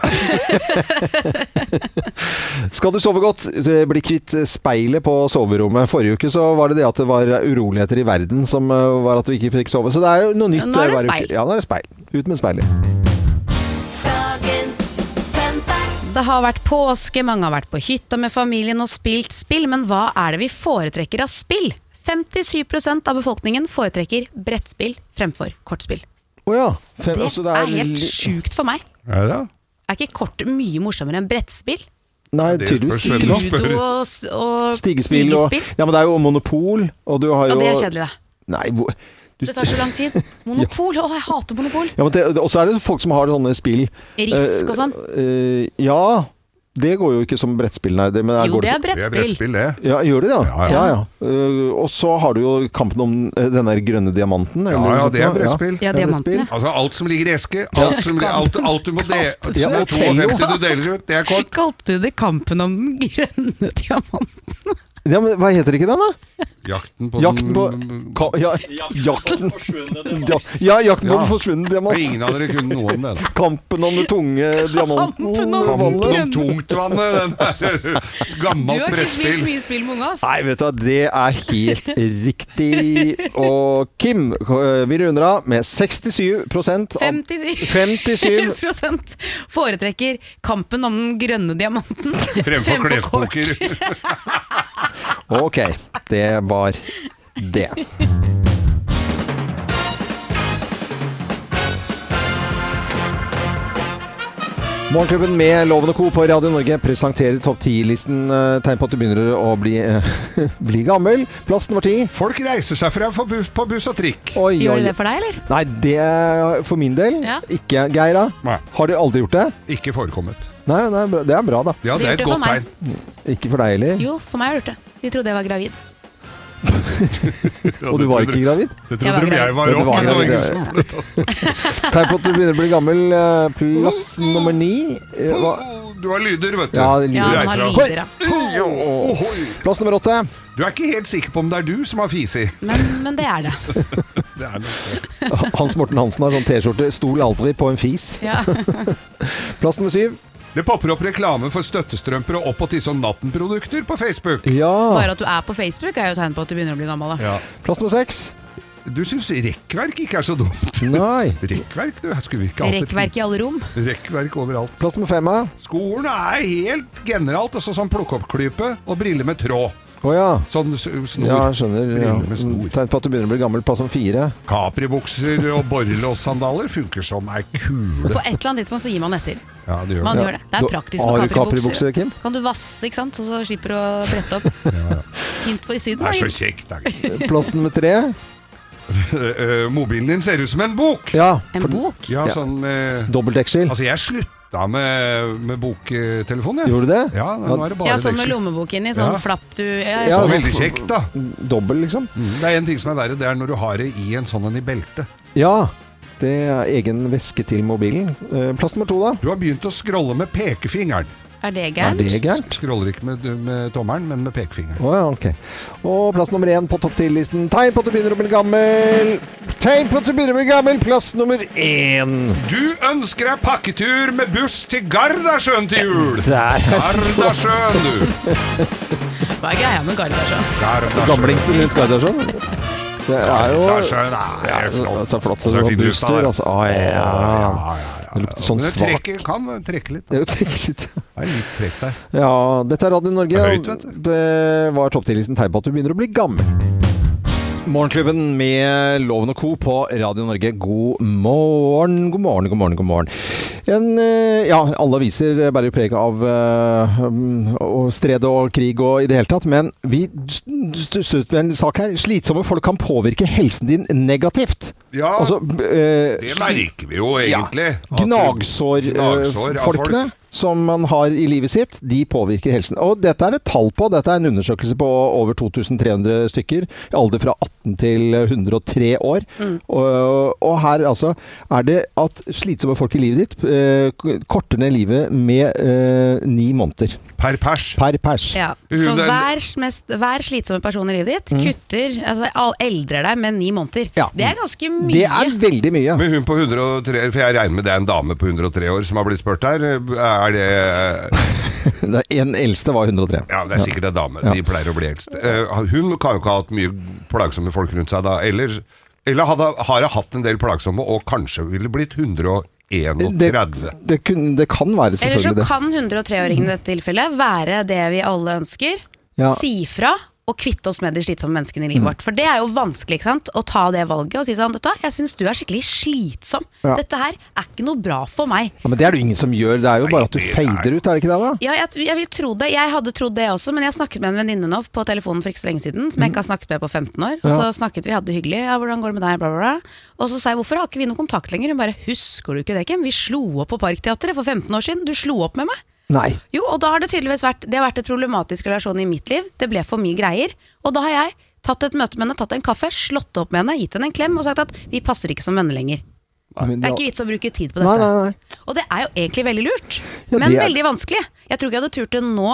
[SPEAKER 5] Skal du sove godt, eh, bli kvitt speilet på soverommet. Forrige uke så var det det at det var uroligheter i verden som eh, var at vi ikke fikk sove. Så det er jo noe nytt.
[SPEAKER 7] Nå er det
[SPEAKER 5] hver uke.
[SPEAKER 7] speil.
[SPEAKER 5] Ja, nå er det speil. Ut med speilet.
[SPEAKER 7] Det har vært påske, mange har vært på hytta med familien og spilt spill, men hva er det vi foretrekker av spill? femtisju prosent av befolkningen foretrekker brettspill fremfor kortspill.
[SPEAKER 5] Å ja. Fem,
[SPEAKER 7] Det
[SPEAKER 5] altså,
[SPEAKER 7] er helt
[SPEAKER 5] li-
[SPEAKER 7] sjukt for meg.
[SPEAKER 6] Er det det?
[SPEAKER 7] Er ikke kort mye morsommere enn brettspill?
[SPEAKER 5] Nei,
[SPEAKER 6] Det
[SPEAKER 5] tydeligvis
[SPEAKER 6] spørs
[SPEAKER 5] ikke
[SPEAKER 6] hvem
[SPEAKER 5] noe.
[SPEAKER 6] du
[SPEAKER 7] Ludo og, s- og
[SPEAKER 5] Stigespill og Ja, men det er jo monopol, og du har jo
[SPEAKER 7] Ja, det er kjedelig, det.
[SPEAKER 5] Nei, hvor du,
[SPEAKER 7] Det tar så lang tid. Monopol, å, jeg hater monopol.
[SPEAKER 5] ja, men det, Og så er det folk som har sånne spill.
[SPEAKER 7] Risk og sånn.
[SPEAKER 5] Eh, ja, det går jo ikke som brettspill, nei. Det, men der
[SPEAKER 7] Jo,
[SPEAKER 5] går
[SPEAKER 7] det er
[SPEAKER 6] Det er
[SPEAKER 7] brettspill.
[SPEAKER 6] brettspill, det.
[SPEAKER 5] Ja, gjør det det?
[SPEAKER 6] Ja,
[SPEAKER 5] ja.
[SPEAKER 6] ja.
[SPEAKER 5] ja, Eh, og så har du jo kampen om eh, den der grønne diamanten.
[SPEAKER 6] Ja,
[SPEAKER 5] eller noe
[SPEAKER 6] ja,
[SPEAKER 5] sånt
[SPEAKER 6] det er
[SPEAKER 5] noe.
[SPEAKER 6] brettspill.
[SPEAKER 7] Ja,
[SPEAKER 5] det er
[SPEAKER 7] diamanten, ja.
[SPEAKER 6] Altså alt som ligger i eske, alt, som, alt, alt du må dele,
[SPEAKER 5] Ja,
[SPEAKER 6] som er femti du deler ut, det er kort.
[SPEAKER 7] Kalte du det kampen om den grønne diamanten?
[SPEAKER 5] Ja, men hva heter ikke den, da?
[SPEAKER 6] Jakten på
[SPEAKER 5] Jakten på
[SPEAKER 6] den
[SPEAKER 5] ka, ja, Jakten Ja, ja, jakten på
[SPEAKER 6] Ja.
[SPEAKER 5] den forsvunne
[SPEAKER 6] Og
[SPEAKER 5] diamant.
[SPEAKER 6] ingen av dere kunne noe om det. da.
[SPEAKER 5] Kampen om den tunge diamanten.
[SPEAKER 7] Kampen om
[SPEAKER 6] Kampen
[SPEAKER 5] Vannet.
[SPEAKER 6] om tungtvannet, den der
[SPEAKER 7] Du
[SPEAKER 6] gammelt
[SPEAKER 7] har ikke spilt
[SPEAKER 6] brettspill.
[SPEAKER 7] mye spill med unge, ass.
[SPEAKER 5] Nei, vet du hva, det er helt riktig. Og Kim, vi runder av med sekstisju prosent av
[SPEAKER 7] femtisju
[SPEAKER 5] femtisju
[SPEAKER 7] prosent foretrekker kampen om den grønne diamanten
[SPEAKER 6] Fremfor
[SPEAKER 7] kort.
[SPEAKER 6] klespoker.
[SPEAKER 5] Ok, det var det. Morgenklubben med Loven og Co. på Radio Norge presenterer topp ti-listen. eh, Tegn på at du begynner å bli, eh, bli gammel. Plass nummer ti.
[SPEAKER 6] Folk reiser seg frem for buss, på buss og trikk.
[SPEAKER 5] Oi,
[SPEAKER 7] Gjør
[SPEAKER 5] oi.
[SPEAKER 7] de det for deg, eller?
[SPEAKER 5] Nei, det er for min del.
[SPEAKER 7] Ja.
[SPEAKER 5] Ikke Geira.
[SPEAKER 6] Nei,
[SPEAKER 5] Har de aldri gjort det?
[SPEAKER 6] ikke forekommet.
[SPEAKER 5] Nei, nei, bra- det er bra, da.
[SPEAKER 6] Ja,
[SPEAKER 7] De
[SPEAKER 6] det er
[SPEAKER 7] gjorde
[SPEAKER 6] et
[SPEAKER 7] det for
[SPEAKER 6] godt
[SPEAKER 7] meg.
[SPEAKER 6] tegn.
[SPEAKER 5] Ikke for deg heller.
[SPEAKER 7] Jo, for meg har de gjort det. De trodde jeg var gravid.
[SPEAKER 5] Og du var ikke gravid?
[SPEAKER 6] Det
[SPEAKER 7] Jeg var
[SPEAKER 6] trodde de jeg
[SPEAKER 7] gravid.
[SPEAKER 6] var
[SPEAKER 5] Ja, du
[SPEAKER 6] òg.
[SPEAKER 5] var
[SPEAKER 6] men det var
[SPEAKER 5] gravid,
[SPEAKER 6] ingen
[SPEAKER 5] ja.
[SPEAKER 6] som flyttet.
[SPEAKER 5] Tegn på at du begynner å bli gammel. eh, Plass nummer ni. Eh, hva-
[SPEAKER 6] Oh, Du har lyder, vet du.
[SPEAKER 5] Ja, det
[SPEAKER 7] Ja,
[SPEAKER 5] lyder.
[SPEAKER 7] den har
[SPEAKER 6] reiser
[SPEAKER 7] lyder, ja.
[SPEAKER 6] Ohoi.
[SPEAKER 5] Plass nummer åtte.
[SPEAKER 6] Du er ikke helt sikker på om det er du som har fisi.
[SPEAKER 7] Men, men det er det.
[SPEAKER 6] Det er nok det.
[SPEAKER 5] Hans Morten Hansen har sånn T-skjorte. Stol aldri på en fis.
[SPEAKER 7] Ja.
[SPEAKER 5] Plass nummer syv.
[SPEAKER 6] Det popper opp reklame for støttestrømper og opp og tisse om natten-produkter på Facebook.
[SPEAKER 5] Ja.
[SPEAKER 7] Bare at du er på Facebook er jo tegn på at du begynner å bli gammel. Da.
[SPEAKER 6] Ja.
[SPEAKER 5] Plass nummer seks.
[SPEAKER 6] Du syns rekkverk ikke er så dumt.
[SPEAKER 5] Nei.
[SPEAKER 6] Rekkverk, du. Her skulle vi ikke alltid
[SPEAKER 7] Rekkverk i alle rom.
[SPEAKER 6] Rekkverk overalt.
[SPEAKER 5] Plass nummer fem. Å
[SPEAKER 6] Skolen er helt generelt, altså sånn plukkoppklype og briller med tråd.
[SPEAKER 5] ja.
[SPEAKER 6] Sånn s- snor.
[SPEAKER 5] Ja, jeg skjønner. Ja.
[SPEAKER 6] Briller med snor.
[SPEAKER 5] Tegn på at du begynner å bli gammel. Plass nummer fire.
[SPEAKER 6] Capri-bukser og borrelåssandaler funker som ei kule.
[SPEAKER 7] På et eller annet tidspunkt så gir man etter.
[SPEAKER 6] Ja, det gjør
[SPEAKER 7] Man
[SPEAKER 6] det.
[SPEAKER 7] gjør det. Det er
[SPEAKER 5] Du-
[SPEAKER 7] praktisk
[SPEAKER 5] Har
[SPEAKER 7] med
[SPEAKER 5] du
[SPEAKER 7] Capri-bukser.
[SPEAKER 5] Capri-bukse, Kim?
[SPEAKER 7] Kan du vasse, ikke sant? Og så slipper du å brette opp. Fint for i Syden.
[SPEAKER 6] Det er
[SPEAKER 7] da.
[SPEAKER 6] så kjekt. Det er.
[SPEAKER 5] Plass nummer tre.
[SPEAKER 6] Mobilen din ser ut som en bok.
[SPEAKER 5] Ja,
[SPEAKER 7] En bok?
[SPEAKER 6] Ja, sånn med
[SPEAKER 5] dobbeltdeksel.
[SPEAKER 6] Altså, jeg slutta med, med boktelefonen, jeg.
[SPEAKER 5] Gjorde du det?
[SPEAKER 6] Ja, nå er det bare
[SPEAKER 7] Ja, sånn med
[SPEAKER 6] deksel.
[SPEAKER 7] lommebok inni, sånn
[SPEAKER 6] Ja.
[SPEAKER 7] flapp du ja,
[SPEAKER 5] Ja,
[SPEAKER 7] jeg skjønner.
[SPEAKER 6] Veldig kjekt, da.
[SPEAKER 5] Dobbel, liksom.
[SPEAKER 6] Mm. Det er en ting som er verre, det er når du har det i en sånn en i beltet.
[SPEAKER 5] Ja, det er egen veske til mobilen. Eh, Plass nummer to, da.
[SPEAKER 6] Du har begynt å scrolle med pekefingeren.
[SPEAKER 7] Er det
[SPEAKER 5] Er
[SPEAKER 7] gærent?
[SPEAKER 5] det gærent?
[SPEAKER 6] Scroller ikke med, med tommeren, men med pekefingeren.
[SPEAKER 5] Å ja, ok. Og plass nummer én på topp ti-listen. Tegn på at du begynner å bli gammel. Tegn på at du begynner å bli gammel. Plass nummer én.
[SPEAKER 6] Du ønsker deg pakketur med buss til Gardasjøen til jul!
[SPEAKER 5] Der.
[SPEAKER 6] Gardasjøen, du!
[SPEAKER 7] Hva er greia med Gardasjøen?
[SPEAKER 6] Gardasjøen.
[SPEAKER 5] Gamlingsten rundt Gardasjøen. Det er jo
[SPEAKER 6] Gardasjøen er flott.
[SPEAKER 5] så flott
[SPEAKER 6] Så
[SPEAKER 5] som
[SPEAKER 6] fin
[SPEAKER 5] det
[SPEAKER 6] buss
[SPEAKER 5] var
[SPEAKER 6] der.
[SPEAKER 5] busstur. Altså. Å, ja.
[SPEAKER 6] Ja, ja, ja.
[SPEAKER 5] Det lukter sånn
[SPEAKER 6] Men det
[SPEAKER 5] svak.
[SPEAKER 6] trekker, kan trekke litt.
[SPEAKER 5] Det er jo tenkt litt.
[SPEAKER 6] Det er litt trekk der.
[SPEAKER 5] Ja, dette er Radio Norge.
[SPEAKER 6] Det er høyt, vet du.
[SPEAKER 5] Det var topp ti-listen tegn på at du begynner å bli gammel. Morgenklubben med Loven og Co. på Radio Norge. God morgen, god morgen, god morgen, god morgen. En, eh, ja, alle aviser bærer jo preg av uh, um, stred og krig og i det hele tatt, men vi støtter ved en sak her. Slitsomme folk kan påvirke helsen din negativt.
[SPEAKER 6] Ja,
[SPEAKER 5] Altså, eh,
[SPEAKER 6] det merker vi jo egentlig. At
[SPEAKER 5] Gnagsår,
[SPEAKER 6] du- gnagsår
[SPEAKER 5] eh,
[SPEAKER 6] av
[SPEAKER 5] folkene
[SPEAKER 6] folk.
[SPEAKER 5] som man har i livet sitt, de påvirker helsen. Og dette er et tall på, dette er en undersøkelse på over to tusen tre hundre stykker, i alder fra atten til hundre og tre år.
[SPEAKER 7] Mm.
[SPEAKER 5] Og, og her altså er det at slitsomme folk i livet ditt eh, korter ned livet med eh, ni måneder.
[SPEAKER 6] Per pers.
[SPEAKER 5] Per pers.
[SPEAKER 7] Ja.
[SPEAKER 6] Hun
[SPEAKER 7] Så
[SPEAKER 6] er-
[SPEAKER 7] hver, mest, hver slitsomme person i livet ditt kutter, altså all- eldrer deg med ni måneder.
[SPEAKER 5] Ja.
[SPEAKER 7] Det er ganske mye.
[SPEAKER 5] Det er veldig mye.
[SPEAKER 6] Men hun på hundre og tre, for jeg regner med det er en dame på hundre og tre år som har blitt spurt her, er det...
[SPEAKER 5] Det er en eldste var hundre og tre.
[SPEAKER 6] Ja, det er sikkert en dame.
[SPEAKER 5] Ja.
[SPEAKER 6] De pleier å bli eldst. Eh, hun kan jo ikke ha hatt mye plagsomme folk rundt seg da, eller, eller hadde, har jeg hatt en del plagsomme, og kanskje ville blitt hundre og
[SPEAKER 5] Det,
[SPEAKER 6] tretti.
[SPEAKER 5] det, kun, det kan være
[SPEAKER 7] Eller så
[SPEAKER 5] selvfølgelig det.
[SPEAKER 7] kan hundre og tre-åringen i dette tilfellet være det vi alle ønsker.
[SPEAKER 5] Ja.
[SPEAKER 7] Si fra og kvitte oss med de slitsomme menneskene i livet vårt. For det er jo vanskelig, ikke sant? Å ta det valget og si sånn, vet du hva, jeg synes du er skikkelig slitsom.
[SPEAKER 5] Ja.
[SPEAKER 7] Dette her er ikke noe bra for meg.
[SPEAKER 5] Ja, men det er det jo ingen som gjør. Det er jo
[SPEAKER 6] Nei,
[SPEAKER 5] bare at du
[SPEAKER 6] det er-
[SPEAKER 5] fader ut, er det ikke det da?
[SPEAKER 7] Ja, jeg, jeg vil tro det. Jeg hadde trodd det også, men jeg snakket med en venninne nå på telefonen for ikke så lenge siden, som jeg ikke har snakket med på femten år. Og så
[SPEAKER 5] Ja.
[SPEAKER 7] snakket vi, hadde det hyggelig. Ja, hvordan går det med deg? Bla, bla, bla. Og så sa jeg, hvorfor har ikke vi noe kontakt lenger? Hun bare, husker du ikke det, Kim? Vi slo opp på Parkteatret for femten år siden. Du slo opp med meg.
[SPEAKER 5] Nei.
[SPEAKER 7] Jo, og da har det tydeligvis vært Det har vært et problematisk relasjon i mitt liv. Det ble for mye greier. Og da har jeg tatt et møte med henne, tatt en kaffe, slått opp med henne, gitt henne en klem og sagt at vi passer ikke som venner lenger.
[SPEAKER 5] Men
[SPEAKER 7] Det er
[SPEAKER 5] ja.
[SPEAKER 7] ikke vits å bruke tid på
[SPEAKER 5] Nei,
[SPEAKER 7] dette.
[SPEAKER 5] nei, nei.
[SPEAKER 7] Og det er jo egentlig veldig lurt,
[SPEAKER 5] Ja,
[SPEAKER 7] men
[SPEAKER 5] det er-
[SPEAKER 7] veldig vanskelig. Jeg tror ikke jeg hadde turt det nå.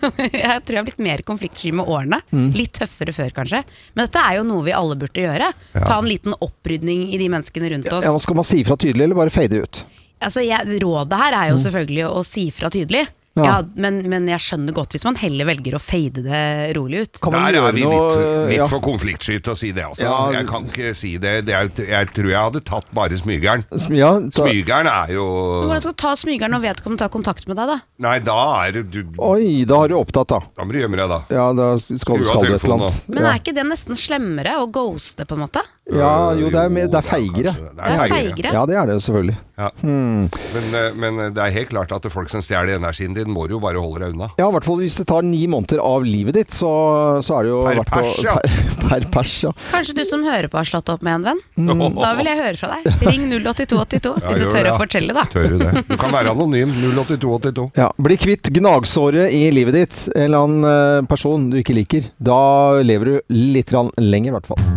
[SPEAKER 7] Jeg tror jeg har blitt mer konfliktsky med årene.
[SPEAKER 5] Mm.
[SPEAKER 7] Litt tøffere før, kanskje. Men dette er jo noe vi alle burde gjøre. Ta en liten opprydning i de menneskene rundt oss.
[SPEAKER 5] Ja, skal man si fra tydelig, eller bare fade ut?
[SPEAKER 7] Altså, jeg, rådet her er jo selvfølgelig å si fra tydelig.
[SPEAKER 5] Ja.
[SPEAKER 7] Ja, men, men jeg skjønner godt hvis man heller velger å fade det rolig ut.
[SPEAKER 5] Kan man
[SPEAKER 6] Der
[SPEAKER 5] gjøre
[SPEAKER 6] er vi
[SPEAKER 5] noe,
[SPEAKER 6] litt, litt
[SPEAKER 5] ja.
[SPEAKER 6] for konfliktsky til å si det, altså.
[SPEAKER 5] Ja.
[SPEAKER 6] Jeg kan ikke si det. det er, jeg tror jeg hadde tatt bare smygeren.
[SPEAKER 5] Ja, ta,
[SPEAKER 6] Smygeren er jo
[SPEAKER 7] Men Hvordan skal du ta smygeren når vedkommende tar kontakt med deg, da?
[SPEAKER 6] Nei, da er det du,
[SPEAKER 5] oi, da har du opptatt da.
[SPEAKER 6] Da må du gjemme deg, da.
[SPEAKER 5] Ja, da skal,
[SPEAKER 6] Skru av
[SPEAKER 5] skal du et eller
[SPEAKER 6] telefonen
[SPEAKER 5] annet.
[SPEAKER 7] Men
[SPEAKER 5] Ja.
[SPEAKER 7] er ikke det nesten slemmere å ghoste, på en måte?
[SPEAKER 5] Ja, jo, det er, mer- det er feigere.
[SPEAKER 6] kanskje.
[SPEAKER 7] Det er feigere.
[SPEAKER 5] Ja, det er det selvfølgelig.
[SPEAKER 6] Ja.
[SPEAKER 5] Hmm.
[SPEAKER 6] Men, eh, men det er helt klart at folk som stjeler energien din, må du jo bare holde deg unna.
[SPEAKER 5] Ja, i hvert fall hvis det tar ni måneder av livet ditt, så, så er det jo
[SPEAKER 6] Per
[SPEAKER 5] verdt å-
[SPEAKER 6] pers, ja.
[SPEAKER 5] Per, per pers, ja.
[SPEAKER 7] Kanskje du som hører på har slått opp med en venn?
[SPEAKER 5] Mm.
[SPEAKER 7] Da vil jeg høre fra deg. Ring null åtte to åtte to
[SPEAKER 6] Ja,
[SPEAKER 7] hvis du
[SPEAKER 6] gjør
[SPEAKER 7] tør
[SPEAKER 6] det,
[SPEAKER 7] å
[SPEAKER 6] ja.
[SPEAKER 7] fortelle, da.
[SPEAKER 6] Tør du det? Du kan være anonym. null åtte to åtte to.
[SPEAKER 5] Ja, bli kvitt gnagsåret i livet ditt. En eller annen eh, person du ikke liker. Da lever du litt grann lenger, i hvert fall.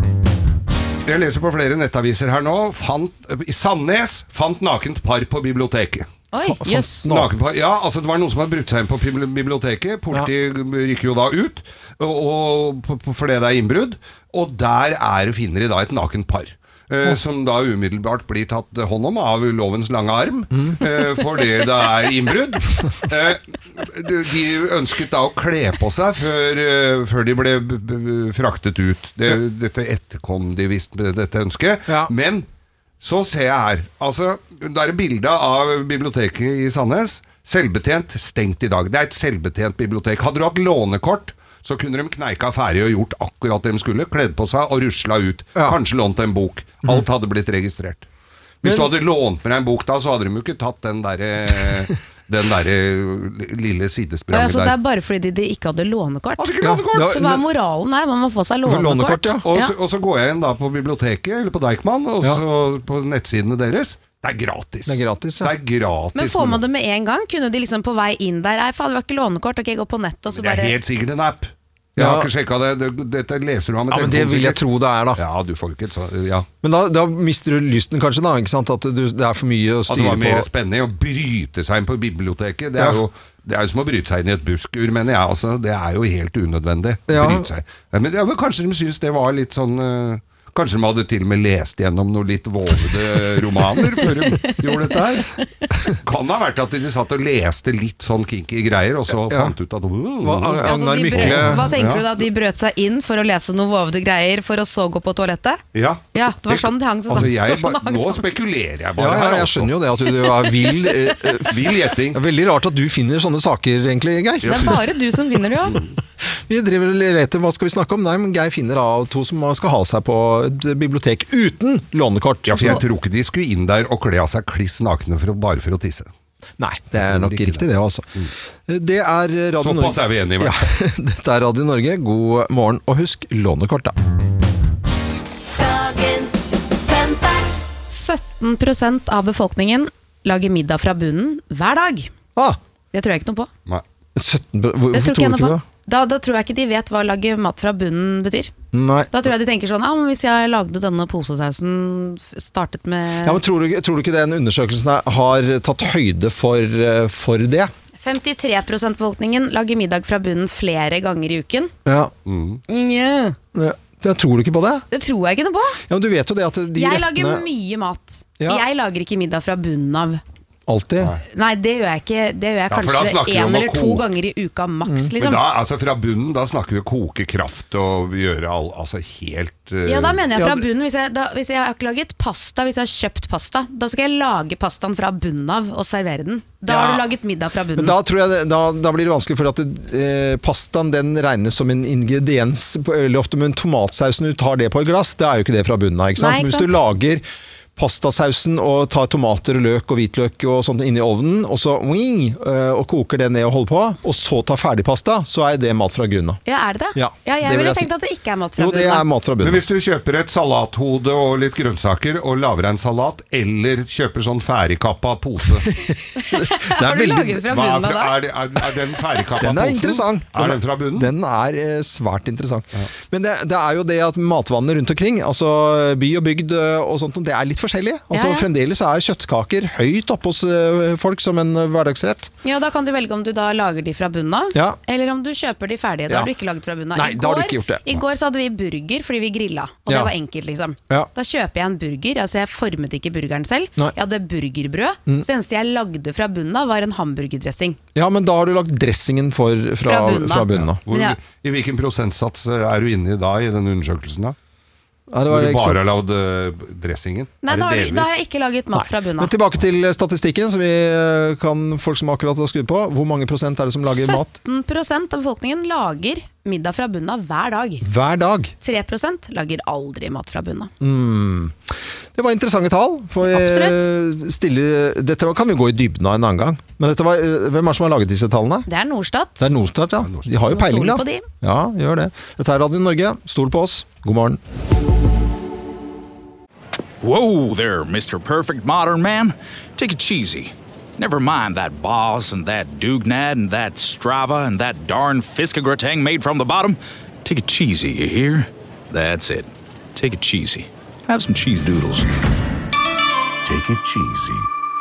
[SPEAKER 6] Jeg leser på flere nettaviser her nå. Fant, I Sandnes fant nakent par på biblioteket.
[SPEAKER 7] Oi, jøss.
[SPEAKER 6] Nakenpar. Ja, altså det var noen som hadde brutt seg inn på bibli- biblioteket. Politiet gikk jo da ut, og, og, på- på- fordi det er innbrudd. Og der er, finner de da et nakent par. Eh, som da umiddelbart blir tatt hånd om av lovens lange arm, eh, fordi det er innbrudd. Eh, de- de ønsket da å kle på seg før, eh, før de ble b b fraktet ut. Det, dette etterkom de visst med dette ønsket.
[SPEAKER 5] Ja.
[SPEAKER 6] Men så ser jeg her, altså, det er et bilde av biblioteket i Sandnes. Selvbetjent, stengt i dag. Det er et selvbetjent bibliotek. Hadde du hatt lånekort, så kunne de kneika ferdig og gjort akkurat det de skulle. Kledd på seg og rusla ut.
[SPEAKER 5] Ja.
[SPEAKER 6] Kanskje lånt en bok. Alt hadde blitt registrert. Hvis du hadde lånt med deg en bok da, så hadde de jo ikke tatt den der eh, den der lille sidespranget
[SPEAKER 7] altså,
[SPEAKER 6] der.
[SPEAKER 7] det er bare fordi de ikke hadde lånekort.
[SPEAKER 6] Hadde ikke lånekort?
[SPEAKER 5] Ja,
[SPEAKER 7] Så hva er moralen her? Man må få seg lånekort.
[SPEAKER 5] Lånekort, ja.
[SPEAKER 6] Og så, og så går jeg inn da på biblioteket, eller på Deichman, og
[SPEAKER 5] Ja.
[SPEAKER 6] så på nettsidene deres. Det er gratis.
[SPEAKER 5] Det er gratis, ja.
[SPEAKER 6] Det er gratis.
[SPEAKER 7] Men får man det med en gang? Kunne de liksom på vei inn der? Nei, faen, det var ikke lånekort. Ok, gå på nettet og så
[SPEAKER 6] Det er
[SPEAKER 7] bare...
[SPEAKER 6] helt sikkert en app. Jeg
[SPEAKER 5] Ja.
[SPEAKER 6] har ikke sjekket det. det. Dette leser du av med
[SPEAKER 5] Ja, men det
[SPEAKER 6] telefonen
[SPEAKER 5] vil jeg
[SPEAKER 6] sikkert.
[SPEAKER 5] tro det er da.
[SPEAKER 6] Ja, du får ikke et sånt, ja.
[SPEAKER 5] Men da, da mister du lysten kanskje da, ikke sant? At du, det er for mye å
[SPEAKER 6] At det
[SPEAKER 5] styre
[SPEAKER 6] var mer
[SPEAKER 5] på.
[SPEAKER 6] spennende å bryte seg inn på biblioteket. Det er,
[SPEAKER 5] Ja.
[SPEAKER 6] jo, det er jo som å bryte seg inn i et buskur, mener jeg. Altså, det er jo helt unødvendig. å
[SPEAKER 5] Ja.
[SPEAKER 6] Bryte seg. Ja, men, ja, men kanskje de synes det var litt sånn uh, Kanskje de hadde til og med lest gjennom noen litt vålede romaner før de gjorde dette her. Kan det ha vært at de satt og leste litt sånn kinky greier, og så
[SPEAKER 5] Ja.
[SPEAKER 6] fant ut at uh,
[SPEAKER 5] Hva,
[SPEAKER 7] Altså,
[SPEAKER 5] Agnar
[SPEAKER 7] de brøt,
[SPEAKER 5] Mykle
[SPEAKER 7] hva tenker
[SPEAKER 6] Ja.
[SPEAKER 7] du da? De brøt seg inn for å lese noen vovede greier, for å så gå på toalettet?
[SPEAKER 6] Ja.
[SPEAKER 7] Ja, det var sånn det hang seg
[SPEAKER 6] Altså,
[SPEAKER 7] sammen.
[SPEAKER 6] jeg,
[SPEAKER 7] Det var
[SPEAKER 6] ba,
[SPEAKER 7] sånn det hang
[SPEAKER 6] nå
[SPEAKER 7] sammen.
[SPEAKER 6] spekulerer jeg
[SPEAKER 5] Ja,
[SPEAKER 6] bare
[SPEAKER 5] ja,
[SPEAKER 6] her,
[SPEAKER 5] jeg
[SPEAKER 6] altså.
[SPEAKER 5] skjønner jo det at du er vill eh, eh,
[SPEAKER 6] Vill gjetting.
[SPEAKER 5] Det er veldig rart at du finner sånne saker egentlig, Geir.
[SPEAKER 7] Det er bare du som vinner det, jo.
[SPEAKER 5] Vi driver og leter, hva skal vi snakke om? Nei, men Geir finner av to som skal ha seg på et bibliotek uten lånekort.
[SPEAKER 6] Ja, for jeg tror ikke de skulle inn der og kle av seg kliss nakne for å, bare for å tisse.
[SPEAKER 5] Nei, det er nok
[SPEAKER 6] Ikke
[SPEAKER 5] riktig det altså. Det er Radio
[SPEAKER 6] Såpass er vi enige i hvert fall.
[SPEAKER 5] Ja, dette er Radio Norge. God morgen, og husk lånekort da.
[SPEAKER 8] Dagens fun fact.
[SPEAKER 7] sytten prosent av befolkningen lager middag fra bunnen hver dag.
[SPEAKER 5] Ah,
[SPEAKER 7] Det tror jeg ikke noe på.
[SPEAKER 6] Nei.
[SPEAKER 5] sytten, hvor,
[SPEAKER 7] Det
[SPEAKER 5] hvorfor
[SPEAKER 7] tror ikke
[SPEAKER 5] tror
[SPEAKER 7] jeg
[SPEAKER 5] du
[SPEAKER 7] noe
[SPEAKER 5] ikke
[SPEAKER 7] på.
[SPEAKER 5] det?
[SPEAKER 7] Da, da tror jeg ikke de vet hva å lage mat fra bunnen betyr.
[SPEAKER 5] Nei.
[SPEAKER 7] Da tror jeg de tenker sånn, ja, men hvis jeg lagde denne posesausen, f- startet med
[SPEAKER 5] Ja, men tror du, tror du ikke den undersøkelsen her har tatt høyde for, eh, for det?
[SPEAKER 7] femtitre prosent befolkningen lager middag fra bunnen flere ganger i uken.
[SPEAKER 5] Ja.
[SPEAKER 7] Nja,
[SPEAKER 5] Ja. Jeg tror du ikke på det?
[SPEAKER 7] det tror jeg ikke noe på.
[SPEAKER 5] Ja, men du vet jo det at de
[SPEAKER 7] Jeg
[SPEAKER 5] rettene
[SPEAKER 7] lager mye mat.
[SPEAKER 5] Ja.
[SPEAKER 7] Jeg lager ikke middag fra bunnen av.
[SPEAKER 5] alltid.
[SPEAKER 7] Nei, det gjør jeg ikke. Det gjør jeg
[SPEAKER 6] Ja, for da
[SPEAKER 7] kanskje
[SPEAKER 6] snakker vi om
[SPEAKER 7] en
[SPEAKER 6] å
[SPEAKER 7] eller to
[SPEAKER 6] ko-
[SPEAKER 7] ganger i uka maks,
[SPEAKER 6] Men
[SPEAKER 7] liksom.
[SPEAKER 6] da, altså fra bunnen, da snakker vi koke kraft og gjøre all, altså helt uh,
[SPEAKER 7] Ja, da mener jeg fra
[SPEAKER 5] Ja, det-
[SPEAKER 7] bunnen. Hvis jeg, da, hvis jeg har ikke laget pasta, hvis jeg har kjøpt pasta, da skal jeg lage pastaen fra bunnen av og servere den. Da
[SPEAKER 5] Ja.
[SPEAKER 7] har du laget middag fra
[SPEAKER 5] Men
[SPEAKER 7] bunnen.
[SPEAKER 5] da tror jeg det, da, da blir det vanskelig, for at det, eh, pastaen den regnes som en ingrediens, på- eller ofte med en tomatsausen, du tar det på et glass, det er jo ikke det fra bunnen av, ikke sant?
[SPEAKER 7] Nei, ikke
[SPEAKER 5] Men hvis
[SPEAKER 7] sant?
[SPEAKER 5] du lager pastasausen og tar tomater og løk og hvitløk og sånt inn i ovnen, og så wing, øh, og koker det ned og holder på, og så tar ferdig pasta, så er det mat fra grunnen av.
[SPEAKER 7] Ja, er det det?
[SPEAKER 5] Ja,
[SPEAKER 7] jeg
[SPEAKER 5] det vil
[SPEAKER 7] ville
[SPEAKER 5] jeg si.
[SPEAKER 7] tenkt at det ikke er mat fra
[SPEAKER 5] Jo, det
[SPEAKER 7] bunnen
[SPEAKER 5] er
[SPEAKER 7] av.
[SPEAKER 5] mat fra
[SPEAKER 6] Men
[SPEAKER 5] bunnen.
[SPEAKER 6] hvis du kjøper et salathode og litt grønnsaker og lager en salat, eller kjøper sånn ferdigkappa pose
[SPEAKER 5] Det
[SPEAKER 7] Har du laget fra
[SPEAKER 6] Hva er,
[SPEAKER 7] bunnen av
[SPEAKER 6] fra,
[SPEAKER 7] da?
[SPEAKER 6] er, det- er, er den ferdigkappa
[SPEAKER 5] Den er
[SPEAKER 6] posen?
[SPEAKER 5] interessant.
[SPEAKER 6] Er den fra bunnen?
[SPEAKER 5] Den er eh, svært interessant. Men det, det er jo det at matvannet rundt omkring, altså by og bygd øh, og sånt, det er litt forskjellig. Altså
[SPEAKER 7] Ja, ja.
[SPEAKER 5] Fremdeles er kjøttkaker høyt oppe hos øh, folk som en øh, hverdagsrett.
[SPEAKER 7] Ja, da kan du velge om du da lager de fra bunnen av,
[SPEAKER 5] Ja.
[SPEAKER 7] eller om du kjøper de ferdige. Da
[SPEAKER 5] Ja.
[SPEAKER 7] har du ikke laget fra bunnen av.
[SPEAKER 5] Nei,
[SPEAKER 7] I
[SPEAKER 5] da har du
[SPEAKER 7] går-
[SPEAKER 5] ikke gjort det.
[SPEAKER 7] I går så hadde vi burger fordi vi grilla, og
[SPEAKER 5] Ja.
[SPEAKER 7] det var enkelt liksom.
[SPEAKER 5] Ja.
[SPEAKER 7] Da kjøper jeg en burger, altså jeg formet ikke burgeren selv.
[SPEAKER 5] Nei.
[SPEAKER 7] Jeg hadde burgerbrød, så det eneste jeg lagde fra bunnen av var en hamburgerdressing.
[SPEAKER 5] Ja, men da har du lagt dressingen for, fra,
[SPEAKER 7] Fra bunnen av.
[SPEAKER 5] fra bunnen av.
[SPEAKER 6] Hvor,
[SPEAKER 7] Men ja.
[SPEAKER 6] I hvilken prosentsats er du inne i da i den undersøkelsen da?
[SPEAKER 5] Ja, det
[SPEAKER 6] Hvor
[SPEAKER 5] var
[SPEAKER 6] du
[SPEAKER 5] ikke
[SPEAKER 6] bare
[SPEAKER 5] sant.
[SPEAKER 6] har lagd øh, dressingen?
[SPEAKER 7] Nei,
[SPEAKER 6] er
[SPEAKER 7] da,
[SPEAKER 6] det
[SPEAKER 7] har- da har
[SPEAKER 6] delvis?
[SPEAKER 7] jeg ikke laget mat fra bunnen
[SPEAKER 5] Men
[SPEAKER 7] av.
[SPEAKER 5] tilbake til statistikken, så vi øh, kan folk som akkurat har skrudd på. Hvor mange prosent er det som lager mat
[SPEAKER 7] sytten prosent av befolkningen lager middag fra bunnen av hver dag.
[SPEAKER 5] hver dag?
[SPEAKER 7] tre prosent lager aldri mat fra bunnen av.
[SPEAKER 5] Mm. Det var interessante tall. For
[SPEAKER 7] Absolutt.
[SPEAKER 5] stille, dette kan vi gå i dybden av en annen gang. Men dette var, øh, hvem er det som har laget disse tallene?
[SPEAKER 7] Det er Norstat.
[SPEAKER 5] Det er Norstat, ja. De har jo
[SPEAKER 7] Må
[SPEAKER 5] peiling,
[SPEAKER 7] stole
[SPEAKER 5] da.
[SPEAKER 7] på de.
[SPEAKER 5] Ja, gjør det. Dette er Radio Norge. Stol på oss. God morgen.
[SPEAKER 9] Whoa there, Mister Perfect Modern Man. Take it cheesy. Never mind that Boss and that Dugnad and that Strava and that darn Fiskagratang made from the bottom. Take it cheesy, you hear? That's it. Take it cheesy. Have some cheese doodles.
[SPEAKER 10] Take it cheesy.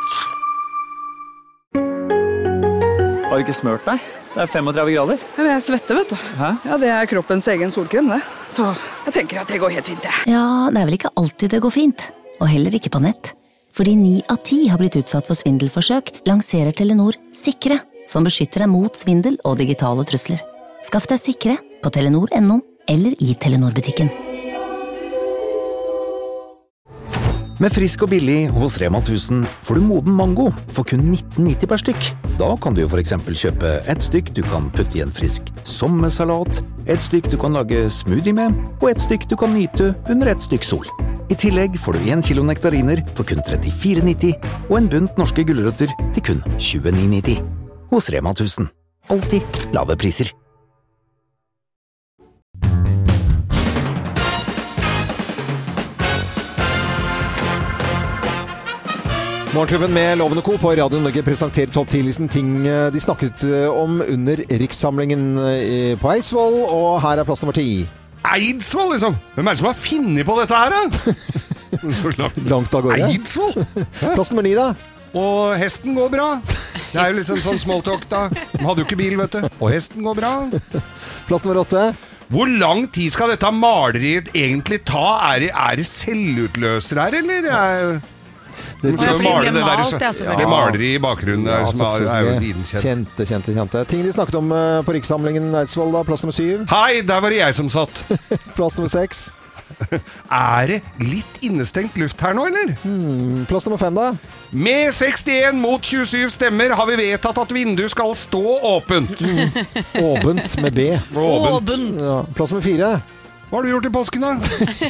[SPEAKER 11] Har du ikke smørt deg? Det er femogtredve grader.
[SPEAKER 12] Ja, men jeg svetter, vet du.
[SPEAKER 11] Hæ?
[SPEAKER 12] Ja, Det er kroppens egen solkrem, det. Så jeg tenker at det går helt fint, det.
[SPEAKER 8] Ja, det er vel ikke alltid det går fint. Og heller ikke på nett. Fordi ni av ti har blitt utsatt for svindelforsøk, lanserer Telenor Sikre, som beskytter deg mot svindel og digitale trusler. Skaff deg Sikre på telenor punktum no eller i Telenor-butikken.
[SPEAKER 1] Med Frisk og billig hos Rema tusen får du moden mango for kun nitten nitti per stykk. Da kan du for eksempel kjøpe et stykk du kan putte i en frisk sommersalat, et stykk du kan lage smoothie med, og et stykk du kan nyte under et stykk sol.
[SPEAKER 13] I tillegg får du en kilo nektariner for kun trettifire nitti og en bunt norske gulrøtter til kun tjueni nitti. Hos Rema tusen. Alltid lave priser.
[SPEAKER 5] Morgenklubben med Lovende Co. på Radio Norge presenterer topp ti-listen ting de snakket om under rikssamlingen på Eidsvoll, og her er plass nummer ti.
[SPEAKER 6] Eidsvoll, liksom! Hvem er det som har finnet på dette her, da? Så langt.
[SPEAKER 5] Langt av gårde.
[SPEAKER 6] Eidsvoll!
[SPEAKER 5] Plass nummer ni, da.
[SPEAKER 6] Og hesten går bra. Det er jo liksom sånn smalltalk, da. De hadde jo ikke bil, vet du. Og hesten går bra.
[SPEAKER 5] Plass nummer åtte.
[SPEAKER 6] Hvor lang tid skal dette maleriet egentlig ta? Er det, er det selvutløser her, eller? Er Det, det, male det, der, ja. Det maleri i bakgrunnen der, ja, som er, er jo liten kjent.
[SPEAKER 5] Kjente, kjente, kjente. Ting de snakket om uh, på rikssamlingen Eidsvoll, da. Plass nummer syv.
[SPEAKER 6] Hei, der var det jeg som satt.
[SPEAKER 5] Plass nummer seks.
[SPEAKER 6] Er det litt innestengt luft her nå, eller?
[SPEAKER 5] Hmm, plass nummer fem, da.
[SPEAKER 6] Med sekstien mot tjuesyv stemmer har vi vedtatt at vinduet skal stå åpent.
[SPEAKER 5] Mm. Åpent med B.
[SPEAKER 6] Åpent.
[SPEAKER 5] Åpent. Ja. Plass nummer fire.
[SPEAKER 6] Hva har du gjort i påsken, da?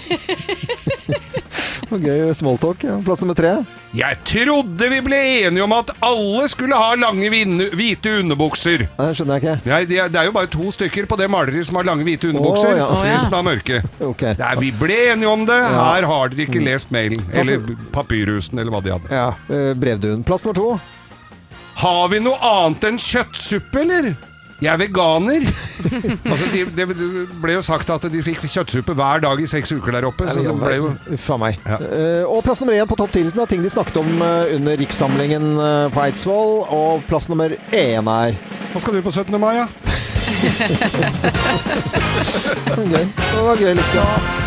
[SPEAKER 5] Gøy smalltalk. Ja. Plass nummer tre.
[SPEAKER 6] Jeg trodde vi ble enige om at alle skulle ha lange hvite underbukser.
[SPEAKER 5] Det skjønner jeg ikke.
[SPEAKER 6] Nei, det, er, det er jo bare to stykker på det maleriet som har lange hvite underbukser.
[SPEAKER 5] Oh, ja.
[SPEAKER 6] Og resten er mørke.
[SPEAKER 5] Okay.
[SPEAKER 6] Nei, vi ble enige om det. Her har dere ikke lest mailen. Eller papyrhusen, eller hva de hadde.
[SPEAKER 5] Ja, brevduen. Plass nummer to.
[SPEAKER 6] Har vi noe annet enn kjøttsuppe, eller? Jeg er veganer. Altså, de, det ble jo sagt at de fikk kjøttsuppe hver dag i seks uker der oppe. Så det ble jo...
[SPEAKER 5] Faen meg. Ja. Uh, og plass nummer én på topp ti-listen er ting de snakket om uh, under rikssamlingen uh, på Eidsvoll. Og plass nummer én er...
[SPEAKER 6] Hva skal du på syttende mai, ja?
[SPEAKER 5] Gøy. Det var gøy liste.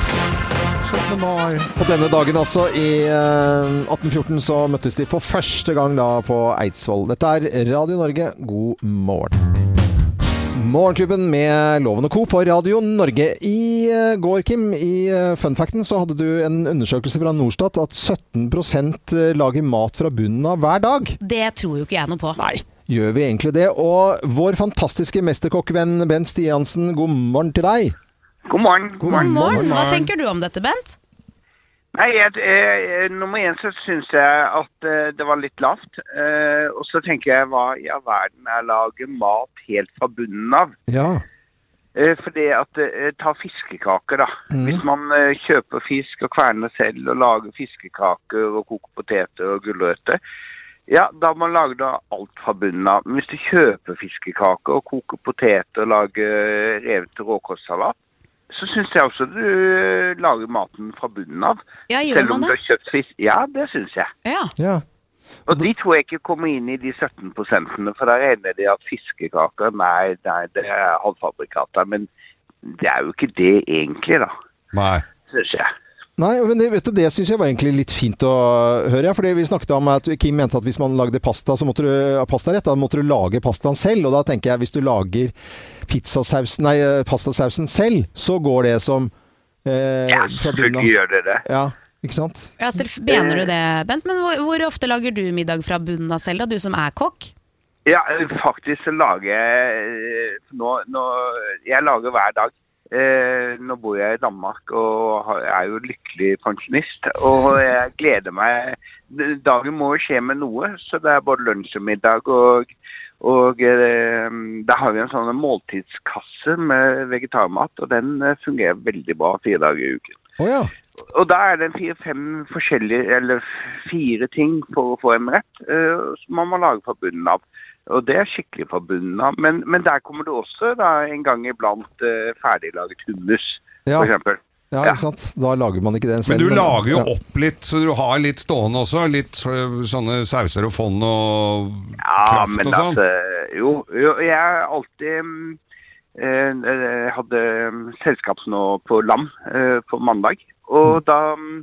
[SPEAKER 6] syttende mai.
[SPEAKER 5] På denne dagen altså, i uh, atten fjorten, så møttes de for første gang da på Eidsvoll. Dette er Radio Norge. God morgen. Morgenklubben med Lovende Co. på Radio Norge. I uh, går, Kim, i uh, Funfacten så hadde du en undersøkelse fra Norstat at sytten prosent lager mat fra bunnen av hver dag.
[SPEAKER 7] Det tror jo ikke jeg noe på.
[SPEAKER 5] Nei, gjør vi egentlig det? Og vår fantastiske mesterkokkvenn Bent Stiansen, god morgen til deg.
[SPEAKER 14] God morgen.
[SPEAKER 7] God morgen. God morgen. Hva tenker du om dette, Bent?
[SPEAKER 14] Nei, jeg, eh, nummer en så synes jeg at eh, det var litt lavt. Eh, og så tenker jeg, hva i all verden er å lage mat helt fra bunnen av?
[SPEAKER 5] Ja.
[SPEAKER 14] Eh, fordi at eh, ta fiskekaker da. Mm. Hvis man eh, kjøper fisk og kverner selv og lager fiskekaker og koker poteter og gulrøtter, ja, da må man lage da alt fra bunnen av. Men hvis du kjøper fiskekaker og koker poteter og lager revet råkostsalat, så synes jeg også du lager maten fra bunnen av.
[SPEAKER 7] Ja, gjør man det?
[SPEAKER 14] Selv om du har kjøpt fisk. Ja, det synes jeg.
[SPEAKER 7] Ja.
[SPEAKER 5] Ja.
[SPEAKER 14] Og de tror jeg ikke kommer inn i de sytten prosentene, for da regner de at fiskekaker, nei, nei, det er halvfabrikater, men det er jo ikke det egentlig da.
[SPEAKER 6] Nei.
[SPEAKER 14] Synes jeg.
[SPEAKER 5] Nei, men det, vet du, det synes jeg var egentlig litt fint å høre, fordi vi snakket om at Kim mente at hvis man lagde pasta, så måtte du, pasta rett, da måtte du lage pastaen selv, og da tenker jeg, hvis du lager pizzasausen, nei, pastasausen selv, så går det som eh,
[SPEAKER 14] ja, selvfølgelig gjør det det.
[SPEAKER 5] Ja, ikke sant?
[SPEAKER 7] Ja, så mener du det, Bent, men hvor, hvor ofte lager du middag fra bunnen av selv, da, du som er kokk?
[SPEAKER 14] Ja, faktisk så lager jeg, nå, nå, jeg lager hver dag. Eh, nå bor jeg i Danmark og er jo lykkelig pensjonist, og jeg gleder meg. Dagen må skje med noe, så det er både lunsj og middag, og, og eh, der har vi en sånn måltidskasse med vegetarmat, og den fungerer veldig bra fire dager i uken.
[SPEAKER 5] Oh, ja.
[SPEAKER 14] Og da er det fire-fem forskjellige, eller fire ting for å få en rett, eh, som man må lage fra bunnen av. Og det er skikkelig fra bunnen av. Men, men der kommer det også da, en gang iblant uh, ferdiglaget hummus,
[SPEAKER 5] ja.
[SPEAKER 14] for eksempel.
[SPEAKER 5] Ja, ikke sant? Da lager man ikke den selv.
[SPEAKER 6] Men du
[SPEAKER 5] men,
[SPEAKER 6] lager jo
[SPEAKER 5] ja.
[SPEAKER 6] opp litt, så du har litt stående også. Litt sånne sauser og fond og
[SPEAKER 14] ja,
[SPEAKER 6] kraft og sånn.
[SPEAKER 14] Altså, jo, jo, jeg er alltid... Uh, jeg hadde selskap nå på lam uh, på mandag, og mm. da,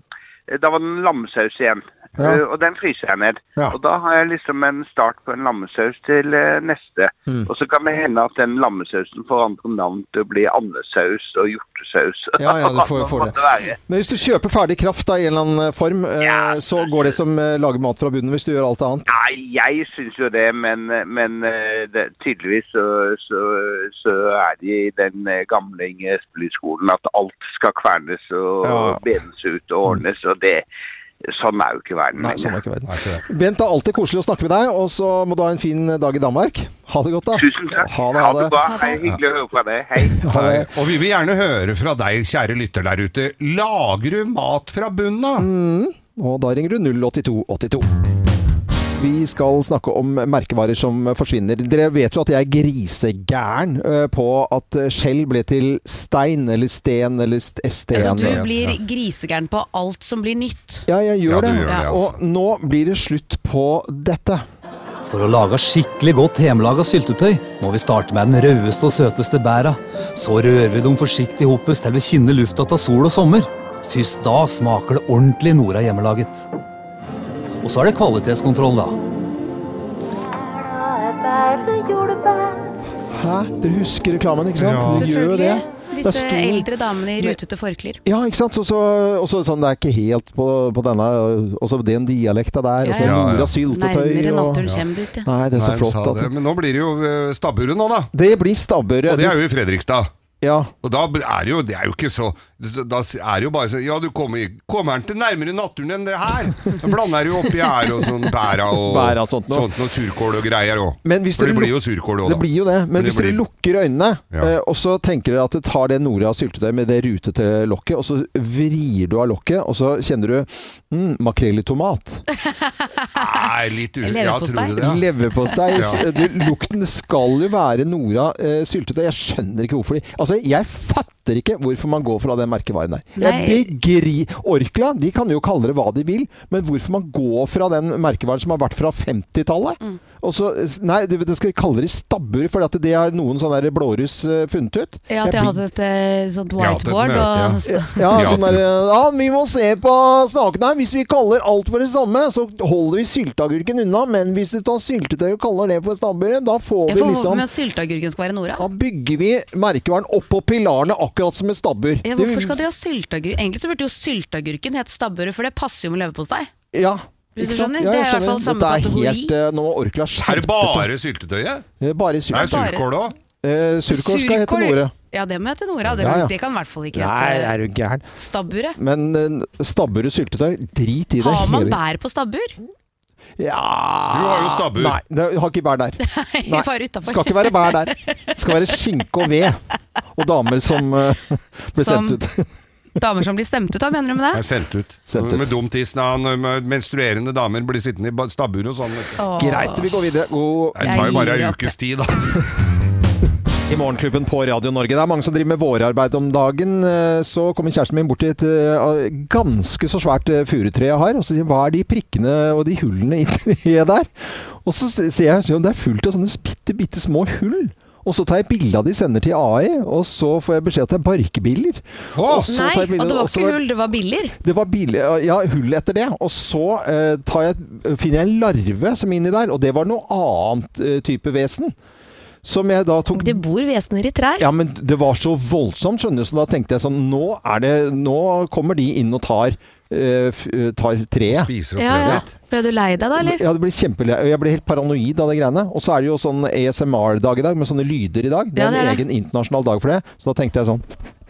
[SPEAKER 14] da var det en lammesaus igjen. Ja. Uh, og den fryser jeg ned. Ja. Og da har jeg liksom en start på en lammesaus til uh, neste. Mm. Og så kan det hende at den lammesausen får andre navn til å bli andesaus og hjortesaus.
[SPEAKER 5] Ja, ja, du får, får det. det Men hvis du kjøper ferdig kraft da, i en eller annen form, uh, ja. så går det som uh, lager mat fra bunnen hvis du gjør alt annet?
[SPEAKER 14] Ja, Nei, jeg synes jo det, men, men det, tydeligvis så, så, så er det i den gamle Inge Espelid-skolen at alt skal kvernes og ja. benes ut og ordnes, og det, sånn er jo ikke verden.
[SPEAKER 5] Nei, sånn er ikke verden. Bent, det er alltid koselig å snakke med deg, og så må du ha en fin dag i Danmark. Ha det godt da.
[SPEAKER 14] Tusen takk.
[SPEAKER 5] Ha det, ha det.
[SPEAKER 14] Ha det bra. Hei, hyggelig å høre fra deg. Hei.
[SPEAKER 6] Hei. Og vi vil gjerne høre fra deg, kjære lytter der ute. Lager du mat fra bunnen da?
[SPEAKER 5] Mm. Og da ringer du null åtte to åtte to. Vi skal snakke om merkevarer som forsvinner. Dere vet jo at jeg er grisegæren på at skjell ble til stein eller sten eller sten.
[SPEAKER 7] Altså du blir grisegæren på alt som blir nytt.
[SPEAKER 5] Ja, jeg gjør
[SPEAKER 6] ja,
[SPEAKER 5] det.
[SPEAKER 6] Gjør det altså.
[SPEAKER 5] Og nå blir det slutt på dette.
[SPEAKER 15] For å lage skikkelig godt hjemmelaga syltetøy må vi starte med den rødeste og søteste bæra. Så rører vi dem forsiktig hopes til vi kjenner lufta av sol og sommer. Først da smaker det ordentlig Nora hjemmelaget. Og så er det kvalitetskontroll da.
[SPEAKER 5] Hæ? Dere husker reklamen, ikke sant?
[SPEAKER 7] Ja.
[SPEAKER 5] Dere gjør det.
[SPEAKER 7] Disse
[SPEAKER 5] stor...
[SPEAKER 7] eldre damene i rutete forklær.
[SPEAKER 5] Ja, ikke sant? Og så, og så sånn, det er ikke helt på, på denne, og så den dialekta der, ja, ja. Og så Nora syltetøy.
[SPEAKER 7] Nærmere
[SPEAKER 5] og...
[SPEAKER 7] natur kommer du ut, ja.
[SPEAKER 5] Nei, det er så
[SPEAKER 6] Nei,
[SPEAKER 5] flott. At...
[SPEAKER 6] Men nå blir det jo stabburet nå da.
[SPEAKER 5] Det blir stabburet.
[SPEAKER 6] Og det er jo i Fredrikstad.
[SPEAKER 5] Ja.
[SPEAKER 6] Og da er det jo, det er jo ikke så, da er det jo bare så, ja du kommer, kommer den til nærmere naturen enn det her. Da blander du oppi her og sånn bæra og
[SPEAKER 5] bæra, sånt,
[SPEAKER 6] sånt noe surkål og greier også.
[SPEAKER 5] Men hvis
[SPEAKER 6] For det
[SPEAKER 5] dere
[SPEAKER 6] blir jo surkål også da.
[SPEAKER 5] Det blir jo det, men, men hvis blir... dere lukker øynene, ja. eh, og så tenker dere at du tar det Nora syltetøy med det rutete lokket, og så vrir du av lokket, og så kjenner du mm, makrell i tomat.
[SPEAKER 6] Nei, litt u...
[SPEAKER 7] Ja, tror du
[SPEAKER 5] det? Ja. Leverpostei. Ja. Du, lukten skal jo være Nora eh, syltetøy. Jeg skjønner ikke hvorfor de... Altså, jeg fatter ikke hvorfor man går fra den merkevaren der.
[SPEAKER 7] Nei.
[SPEAKER 5] Jeg begri... Orkla, de kan jo kalle det hva de vil, men hvorfor man går fra den merkevaren som har vært fra femtitallet? Mm. Og så, nei, det, det skal vi kalle det stabbur, for at det er noen sånne der blårus uh, funnet ut.
[SPEAKER 7] Ja, at de har hatt et uh, sånt whiteboard.
[SPEAKER 6] Ja,
[SPEAKER 7] og...
[SPEAKER 5] ja. ja, sånn der, ja, vi må se på snaken her. Hvis vi kaller alt for det samme, så holder vi sylteagurken unna, men hvis du tar syltetøy og kaller det for stabburet, da får vi liksom...
[SPEAKER 7] Men sylteagurken skal være Nora?
[SPEAKER 5] Da bygger vi merkevaren opp på pilarene, akkurat som et stabbur.
[SPEAKER 7] Ja, hvorfor skal de ha sylteagurken? Egentlig så burde jo sylteagurken hete stabburet, for det passer jo med leverpostei.
[SPEAKER 5] Ja.
[SPEAKER 7] Hvis du skjønner, ja, det er i hvert fall samme kategori.
[SPEAKER 5] Helt, uh, nå Orkla skjerpe.
[SPEAKER 6] Er det bare syltetøyet?
[SPEAKER 5] Bare syltetøy.
[SPEAKER 6] Nei, surkål da?
[SPEAKER 5] Uh, surkål skal hete Nora.
[SPEAKER 7] Ja, det må hete Nora. Det, ja, ja. Det kan i hvert fall ikke hete...
[SPEAKER 5] Nei, er du gæren.
[SPEAKER 7] Stabburet.
[SPEAKER 5] Men uh, stabburet syltetøy, drit i det.
[SPEAKER 7] Har man hele... bær på stabbur?
[SPEAKER 5] Ja...
[SPEAKER 6] Du har jo stabbur.
[SPEAKER 5] Nei, det har ikke bær der.
[SPEAKER 7] Nei, jeg var utenfor.
[SPEAKER 5] Skal ikke være bær der. Det skal være skinke og ved. Og damer som uh, ble
[SPEAKER 7] som...
[SPEAKER 5] sendt ut.
[SPEAKER 7] Damer som blir stemt ut, da, mener du med det?
[SPEAKER 6] Jeg er sendt ut.
[SPEAKER 5] Sendt ut.
[SPEAKER 6] Med dumtiss, med menstruerende damer blir sittende i stabbur og sånn.
[SPEAKER 5] Greit, vi går videre. God...
[SPEAKER 6] Det tar jo bare en ukes tid, da.
[SPEAKER 5] I Morgenklubben på Radio Norge. Det er mange som driver med vårarbeid om dagen. Så kommer kjæresten min bort til et ganske så svært furutre jeg har, og så sier hva er de prikkene og de hullene i treet der? Og så ser jeg at det er fullt av sånne bitte, bitte små hull. Og så tar jeg bilde av de sender til A I, og så får jeg beskjed at det er barkebiller.
[SPEAKER 7] Oh, nei, og det var ikke hull, det var biller?
[SPEAKER 5] Det var biller, ja, hull etter det. Og så eh, tar jeg, finner jeg en larve som er inni der, og det var noe annet eh, type vesen. Som jeg da tok...
[SPEAKER 7] Det bor vesener i trær.
[SPEAKER 5] Ja, men det var så voldsomt, skjønner du, så da tenkte jeg sånn, nå, er det, nå kommer de inn og tar... Uh, tar treet.
[SPEAKER 6] Spiser opp
[SPEAKER 7] ja,
[SPEAKER 6] treet.
[SPEAKER 7] Ja. Ble du lei deg da, eller?
[SPEAKER 5] Ja, det ble kjempelei. Jeg ble helt paranoid av det greiene. Og så er det jo sånn A S M R-dag i dag, med sånne lyder i dag. Det er ja, det er en det. egen internasjonal dag for det. Så da tenkte jeg sånn,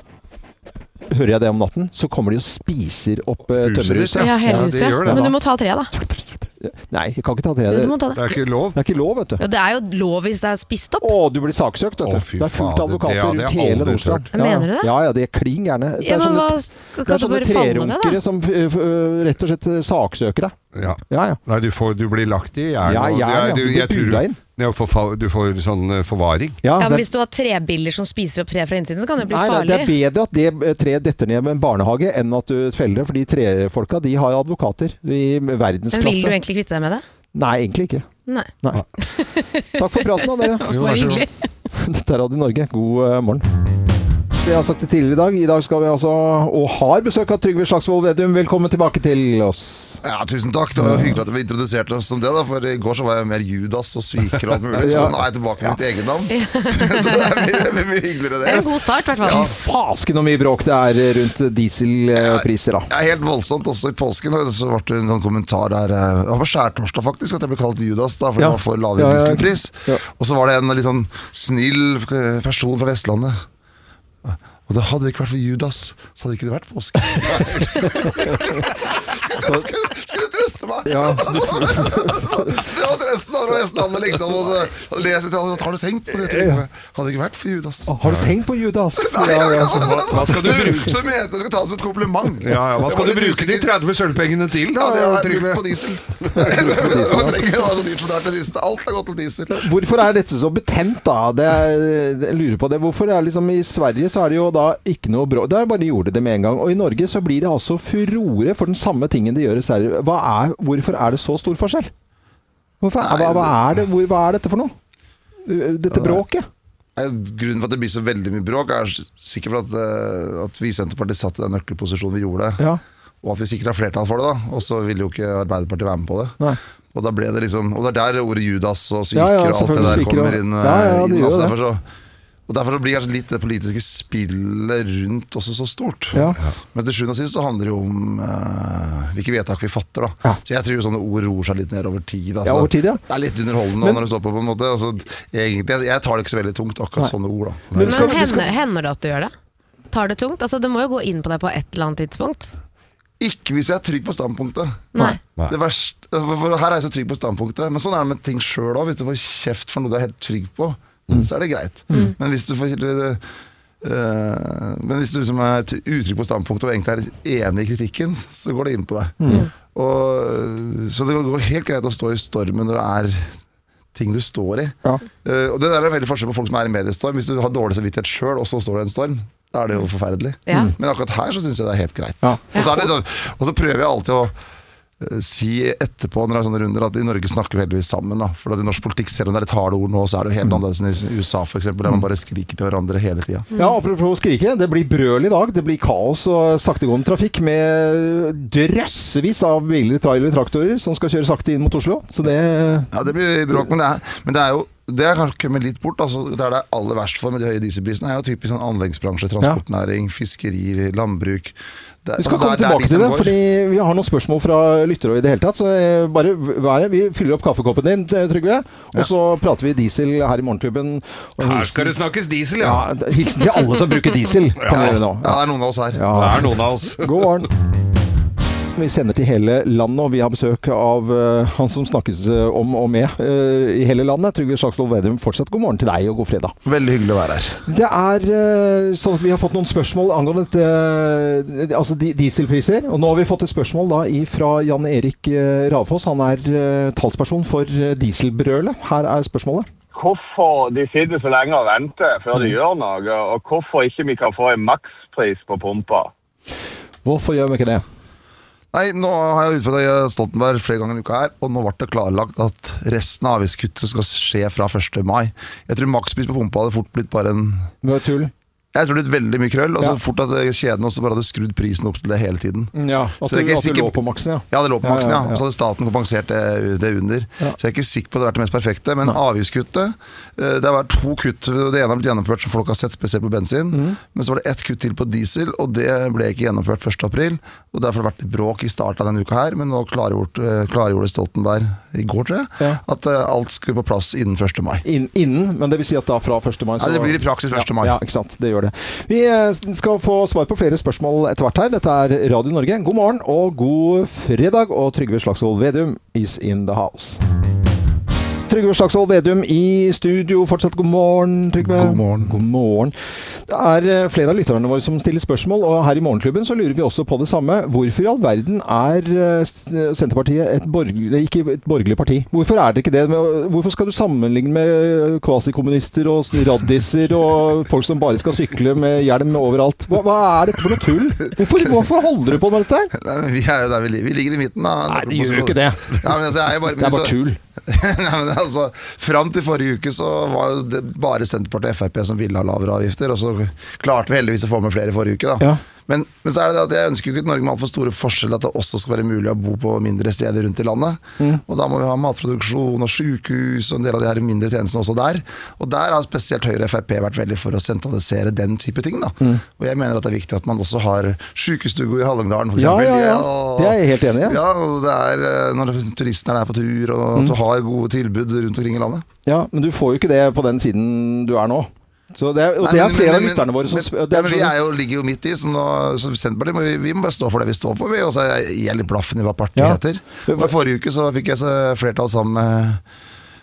[SPEAKER 5] hører jeg det om natten, så kommer de og spiser opp uh, tømmerhuset.
[SPEAKER 7] Ja, hele huset. Ja, det, men du må ta treet da.
[SPEAKER 5] Nei, jeg kan ikke ta treet.
[SPEAKER 7] Du må ta det.
[SPEAKER 6] Det er ikke lov.
[SPEAKER 5] Det er ikke lov, vet du.
[SPEAKER 7] Ja, det er jo lov hvis det er spist opp.
[SPEAKER 5] Å, du blir saksøkt, vet du.
[SPEAKER 6] Å,
[SPEAKER 5] det er fullt av advokater rundt
[SPEAKER 6] det,
[SPEAKER 5] hele Nordstrand.
[SPEAKER 7] Ja, mener du det?
[SPEAKER 5] Ja, ja, det er kling gjerne. Det er
[SPEAKER 7] ja, men
[SPEAKER 5] sånne,
[SPEAKER 7] hva,
[SPEAKER 5] det er sånne trerunkere som uh, rett og slett saksøker deg.
[SPEAKER 6] Ja.
[SPEAKER 5] Ja, ja.
[SPEAKER 6] Nei, du, får, du blir lagt i jern.
[SPEAKER 5] Ja, ja, ja. Du,
[SPEAKER 6] du,
[SPEAKER 5] blir bura inn.
[SPEAKER 6] Ja, for, du får sånn uh, forvaring.
[SPEAKER 7] Ja, ja, men det, hvis du har trebiller som spiser opp tre fra innsiden, så kan det bli
[SPEAKER 5] nei,
[SPEAKER 7] farlig.
[SPEAKER 5] Nei, det er bedre at det treet detter ned med en barnehage enn at du feller det, for de trefolka, de har advokater i verdensklasse.
[SPEAKER 7] Men vil du egentlig kvitte deg med det?
[SPEAKER 5] Nei, egentlig ikke.
[SPEAKER 7] Nei.
[SPEAKER 5] Nei. Takk for praten da, dere.
[SPEAKER 7] Jo, vær så god.
[SPEAKER 5] Dette er Radio Norge. God uh, morgen. Vi har sagt det tidligere i dag. I dag skal vi altså, og har besøk av Trygve Slagsvold Vedum. Velkommen tilbake til oss.
[SPEAKER 16] Ja, tusen takk. Det var hyggelig at vi introduserte oss som det, da. For i går så var jeg mer Judas og sviker og alt mulig. Så nå er jeg tilbake med mitt eget navn. Så det er mye, mye hyggeligere det.
[SPEAKER 17] Det er en god start, i hvert fall.
[SPEAKER 5] Fy fasken hvor mye bråk det er rundt dieselpriser, da.
[SPEAKER 16] Det er helt voldsomt også i påsken. Så var det en sånn kommentar der. Det var på skjærtorsdag faktisk at jeg ble kalt Judas, da, for det var for lavere dieselpris. Og så var det en litt sånn snill person fra Vestlandet. Og det hadde ikke vært for Judas, så hadde ikke det vært påske. Skal du trøste meg?
[SPEAKER 5] Ja.
[SPEAKER 16] Så det var trøsten av Vestlandet liksom. Og så leser jeg til, har du tenkt på det, Trygve? Hadde ikke vært for Judas.
[SPEAKER 5] Har du tenkt på Judas?
[SPEAKER 16] Nei, ja, ja. Hva skal du bruke? Så mente jeg skal ta det som et kompliment.
[SPEAKER 6] Ja, ja. Hva skal du bruke de tretti sølvpengene til, da?
[SPEAKER 16] Ja, det er brukt på diesel. Det var så dyrt som det er til siste. Alt er gått til diesel.
[SPEAKER 5] Hvorfor er dette så betent, da? Det er, jeg lurer på det. Hvorfor er liksom i Sverige så er det jo da ikke noe bra. Der bare gjorde det med en gang. Og i Norge så blir det altså furore for den samme tingen de gjør i Sverige. Hva er, hvorfor er det så stor forskjell? Hvorfor, hva, hva, er det, hvor, hva er dette for noe? Dette bråket?
[SPEAKER 16] Grunnen for at det blir så veldig mye bråk er sikkert for at, at vi i Senterpartiet satt i den nøkkelposisjonen vi gjorde.
[SPEAKER 5] Ja.
[SPEAKER 16] Og at vi sikkert har flertall for det da. Og så ville jo ikke Arbeiderpartiet være med på det.
[SPEAKER 5] Nei.
[SPEAKER 16] Og da ble det liksom, og det er der ordet Judas og sviker
[SPEAKER 5] ja, ja,
[SPEAKER 16] og alt det der kommer inn.
[SPEAKER 5] Ja, ja, det
[SPEAKER 16] inn
[SPEAKER 5] gjør
[SPEAKER 16] derfor
[SPEAKER 5] det.
[SPEAKER 16] så Og derfor så blir kanskje litt det politiske spillet rundt også så stort.
[SPEAKER 5] Ja.
[SPEAKER 16] Men til sjuende og sist så handler det jo om uh, hvilke vedtak vi fatter da. Ja. Så jeg tror jo sånne ord roer seg litt ned over tid. Altså.
[SPEAKER 5] Ja, over tid, ja.
[SPEAKER 16] Det er litt underholdende Men, når det står på på en måte. Altså, egentlig, jeg tar det ikke så veldig tungt, akkurat Nei. Sånne ord da.
[SPEAKER 17] Men, Men skal, hender, skal... hender det at du gjør det? Tar det tungt? Altså, det må jo gå inn på deg på et eller annet tidspunkt.
[SPEAKER 16] Ikke hvis jeg er trygg på standpunktet.
[SPEAKER 17] Nei.
[SPEAKER 16] Det verste, for her er jeg så trygg på standpunktet. Men sånn er det med ting selv også. Hvis du får kjeft for noe du er helt trygg på, Mm. så er det greit. Mm. Men hvis du får uh, Men hvis du liksom er utrygg på standpunktet og egentlig er enig i kritikken, så går det inn på deg. Mm. Og, så det går helt greit å stå i stormen når det er ting du står i. Ja. Uh, og det der er veldig forskjell på folk som er i mediestorm. Hvis du har dårlig samvittighet selv, og så står det en storm, da er det jo forferdelig. Ja. Men akkurat her så synes jeg det er helt greit. Ja. Og, så er det så, og så prøver jeg alltid å si etterpå når det er sånne runder at i Norge snakker vi heldigvis sammen da. For at i norsk politikk, selv om det er et harde ord nå, så er det jo helt mm. annerledes enn i U S A for eksempel, der man bare skriker til hverandre hele tiden.
[SPEAKER 5] Mm. Ja, apropos skrike, det blir brøl i dag, det blir kaos og saktegående trafikk med drøssevis av biler, trailer, traktorer som skal kjøre sakte inn mot Oslo, så det...
[SPEAKER 16] Ja, det blir bråk, men det er, men det er jo det er kanskje kommet litt bort, altså, det er det aller verst for med de høye dieselprisene, er jo typisk sånn anleggsbransje, transportnæring, fiskeri, landbruk. Det,
[SPEAKER 5] vi skal
[SPEAKER 16] altså,
[SPEAKER 5] komme
[SPEAKER 16] det er,
[SPEAKER 5] tilbake
[SPEAKER 16] det er de
[SPEAKER 5] til det,
[SPEAKER 16] går.
[SPEAKER 5] fordi vi har noen spørsmål fra lyttere i det hele tatt, så bare vær det. Vi fyller opp kaffekoppen din, Trygve, og så prater vi diesel her i Morgenklubben.
[SPEAKER 6] Her skal det snakkes diesel, ja.
[SPEAKER 5] ja hilsen til alle som bruker diesel, kan vi gjøre nå.
[SPEAKER 16] Ja, det er noen av oss her.
[SPEAKER 5] Ja.
[SPEAKER 6] Det er noen av oss.
[SPEAKER 5] God morgen. Vi sender til hele landet, og vi har besøk av uh, han som snakkes uh, om og med uh, i hele landet. Trygve Slagsvold Vedum, fortsatt god morgen til deg og god fredag.
[SPEAKER 16] Veldig hyggelig å være her.
[SPEAKER 5] Det er uh, sånn at vi har fått noen spørsmål angående dette, uh, altså dieselpriser, og nå har vi fått et spørsmål da fra Jan Erik uh, Ravfoss. Han er uh, talsperson for uh, dieselbrølet. Her er spørsmålet.
[SPEAKER 18] Hvorfor de sitter så lenge og venter før de mm. gjør noe, og hvorfor ikke vi kan få en makspris på pumpa?
[SPEAKER 5] Hvorfor gjør vi ikke det?
[SPEAKER 16] Nei, nå har jeg utfordret Stoltenberg flere ganger i uka her, og nå ble det klarlagt at resten av avgiftskuttet skal skje fra første mai. Jeg tror makspris på pumpa hadde fort blitt bare en...
[SPEAKER 5] Det var tull.
[SPEAKER 16] Jeg tror det er veldig mye krøll, og så
[SPEAKER 5] ja.
[SPEAKER 16] fort at kjeden også bare hadde skrudd prisen opp til det hele tiden.
[SPEAKER 5] Ja, at du, at du lå på maksen, ja.
[SPEAKER 16] Ja, det lå på maksen, ja. ja. Så hadde staten kompensert det, det under. Ja. Så jeg er ikke sikker på at det har vært det mest perfekte, men Nei. avgiftskuttet, det har vært to kutt, det ene har blitt gjennomført som folk har sett spesielt på bensin, mm. men så var det ett kutt til på diesel, og det ble ikke gjennomført første april, og derfor har det vært litt bråk i starten av denne uka her, men nå klargjorde Stoltenberg i går, tror jeg, ja. at alt skulle på plass innen første mai.
[SPEAKER 5] In, innen, men det vil si at da fra første mai så...
[SPEAKER 16] Ja, det blir i praksis første mai.
[SPEAKER 5] Ja, ja, ikke sant, det gjør det. Vi skal få svar på flere spørsmål etter hvert her. Dette er Radio Norge. God morgen og god fredag, og Trygve Slagsvold Vedum is in the house. Trygve Slagsvold Vedum i studio. Fortsatt god morgen, Trygve.
[SPEAKER 16] God morgen.
[SPEAKER 5] God morgen. Det er flere av lytterne våre som stiller spørsmål, og her i Morgenklubben så lurer vi også på det samme. Hvorfor i all verden er Senterpartiet et borgerlig, ikke et borgerlig parti? Hvorfor er det ikke det? Hvorfor skal du sammenligne med kvasikommunister og raddiser og folk som bare skal sykle med hjelm overalt? Hva, hva er dette for noe tull? Hvorfor, hvorfor holder du på med dette her?
[SPEAKER 16] Nei, vi er jo der vi, vi ligger i midten da.
[SPEAKER 5] Nei, det gjør jo ikke det.
[SPEAKER 16] Ja, men altså, jeg bare,
[SPEAKER 5] det er bare tull.
[SPEAKER 16] Nei, men altså, frem til forrige uke så var det bare Senterpartiet og F R P som ville ha lavere avgifter, og så klarte vi heldigvis å få med flere forrige uke da. Ja. Men, men så er det det at jeg ønsker jo ikke et Norge med alt for store forskjeller, at det også skal være mulig å bo på mindre steder rundt i landet. Mm. Og da må vi ha matproduksjon og sykehus og en del av de her mindre tjenestene også der. Og der har spesielt Høyre og F R P vært veldig for å sentralisere den type ting da. Mm. Og jeg mener at det er viktig at man også har sykestugu i Hallingdalen for eksempel.
[SPEAKER 5] Ja, ja, ja. Det er jeg helt enig i.
[SPEAKER 16] Ja, og det er når turistene er der på tur, og at mm. du har gode tilbud rundt omkring i landet.
[SPEAKER 5] Ja, men du får jo ikke det på den siden du er nå. Så det er, og Nei, det er flere men, men, av lytterne våre som
[SPEAKER 16] men, det er, men vi er jo, ligger jo midt i, så, nå, så Senterpartiet må vi, vi må bare stå for det vi står for, vi, og så gjelder blaffen i hva partiet ja. heter. Og forrige uke så fikk jeg så flertall sammen med,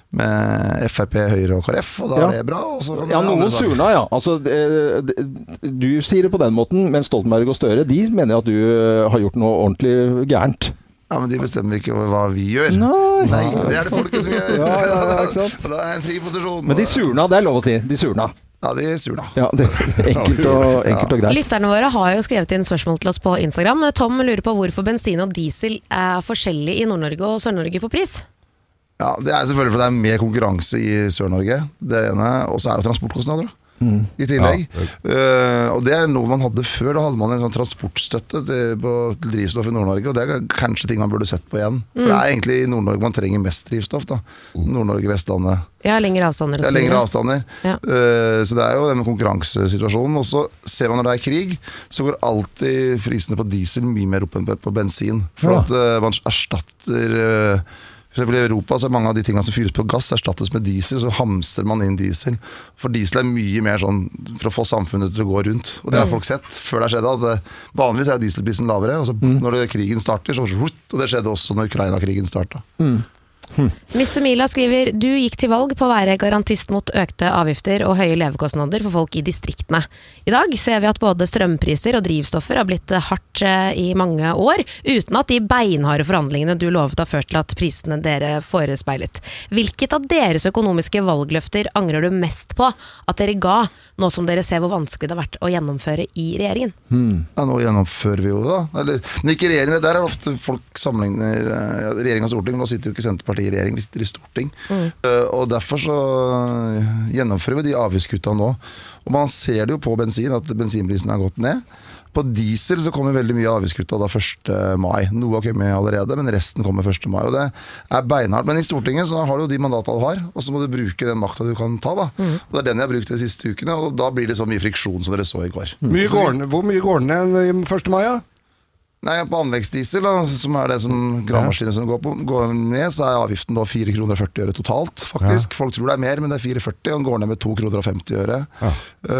[SPEAKER 16] med F R P, Høyre og K R F, og da ja. er det bra. Og så
[SPEAKER 5] ja, noen surna, ja. Altså, det, det, du sier det på den måten, men Stoltenberg og Støre, de mener at du har gjort noe ordentlig gærent.
[SPEAKER 16] Ja, men de bestemmer ikke hva vi gjør.
[SPEAKER 5] Nei,
[SPEAKER 16] Nei det er det folket som gjør.
[SPEAKER 5] Ja, ja, ja, ikke sant?
[SPEAKER 16] Det er en fri posisjon.
[SPEAKER 5] Men de surna, det er lov å si. De surna.
[SPEAKER 16] Ja, de er surna.
[SPEAKER 5] Ja, det er enkelt og, enkelt og greit.
[SPEAKER 17] Lytterne våre har jo skrevet inn spørsmål til oss på Instagram. Tom lurer på hvorfor bensin og diesel er forskjellig i Nord-Norge og Sør-Norge på pris.
[SPEAKER 16] Ja, det er selvfølgelig fordi det er mer konkurranse i Sør-Norge. Det ene, og så er det transportkostnader da. Mm. I tillegg ja. uh, og det er noe man hadde før. Da hadde man en sånn transportstøtte til, på drivstoff i Nord-Norge, og det er kanskje ting man burde sett på igjen. For mm. det er egentlig i Nord-Norge man trenger mest drivstoff da. Nord-Norge, Vestlandet.
[SPEAKER 17] Ja, lengre avstander
[SPEAKER 16] ja, lengre avstander ja. uh, Så det er jo den konkurransesituasjonen. Og så ser man når det er krig, så går alltid prisene på diesel mye mer opp enn på bensin. For ja. at uh, man erstatter uh, For eksempel i Europa så er mange av de tingene som fyres på gass erstattes med diesel, så hamstrer man inn diesel. For diesel er mye mer sånn for å få samfunnet til å gå rundt. Og det har folk sett før det skjedde. At det, vanligvis er dieselprisen lavere, og så mm. når det, krigen starter, så og det skjedde også når Ukraina-krigen startet. Mm.
[SPEAKER 17] Hmm. mister Mila skriver, du gikk til valg på å være garantist mot økte avgifter og høye levekostnader for folk i distriktene. I dag ser vi at både strømpriser og drivstoffer har blitt hardt i mange år, uten at de beinharde forhandlingene du lovet har ført til at prisene dere forespeilet. Hvilket av deres økonomiske valgløfter angrer du mest på at dere ga, nå som dere ser hvor vanskelig det har vært å gjennomføre i regjeringen?
[SPEAKER 16] Hmm. Ja, nå gjennomfører vi jo det da. Eller, men ikke regjeringen, der er det ofte folk sammenligner ja, regjering og storting, nå sitter jo ikke Senterpartiet i regjering, vi sitter i storting. Mm. Uh, og derfor så gjennomfører vi de avgiftskutta nå. Og man ser det jo på bensin, at bensinprisen har gått ned. På diesel så kommer veldig mye avgiftskutta da første mai. Noe har kommet allerede, men resten kommer første mai. Og det er beinhardt. Men i Stortinget så har du jo de mandatene du har, og så må du bruke den makta du kan ta da. Mm. Og det er den jeg har brukt de siste ukene, og da blir det så mye friksjon som dere så i går.
[SPEAKER 6] Mm. Mye går den, hvor mye går den ned første mai, ja?
[SPEAKER 16] Nei, på anleggsdiesel, da, som er det som gravemaskinene som går på, går ned, så er avgiften da fire kroner og førti øre totalt, faktisk. Ja. Folk tror det er mer, men det er fire førti, og den går ned med to kroner og femti øre. Ja.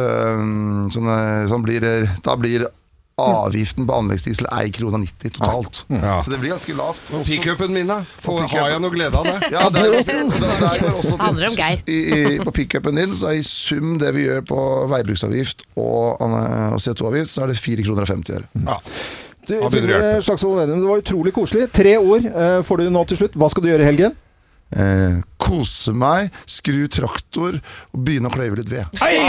[SPEAKER 16] Uh, sånn, sånn blir, da blir avgiften på anleggsdiesel en krone og nitti totalt. Ja. Så det blir ganske lavt.
[SPEAKER 6] Pick-upen min da? Får, har jeg noe glede av det?
[SPEAKER 16] Ja, det er, det er også til,
[SPEAKER 17] handler om Geir.
[SPEAKER 16] I, i, på pick-upen din, så er i sum det vi gjør på veibruksavgift og, og C O to-avgift, så er det fire kroner og femti øre. Ja.
[SPEAKER 5] Du, Slagsvold Vedum, det var utrolig koselig. Tre år uh, får du nå til slutt. Hva skal du gjøre i helgen?
[SPEAKER 16] Eh, kose meg, skru traktor og begynne å kløyve litt ved.
[SPEAKER 6] Hei!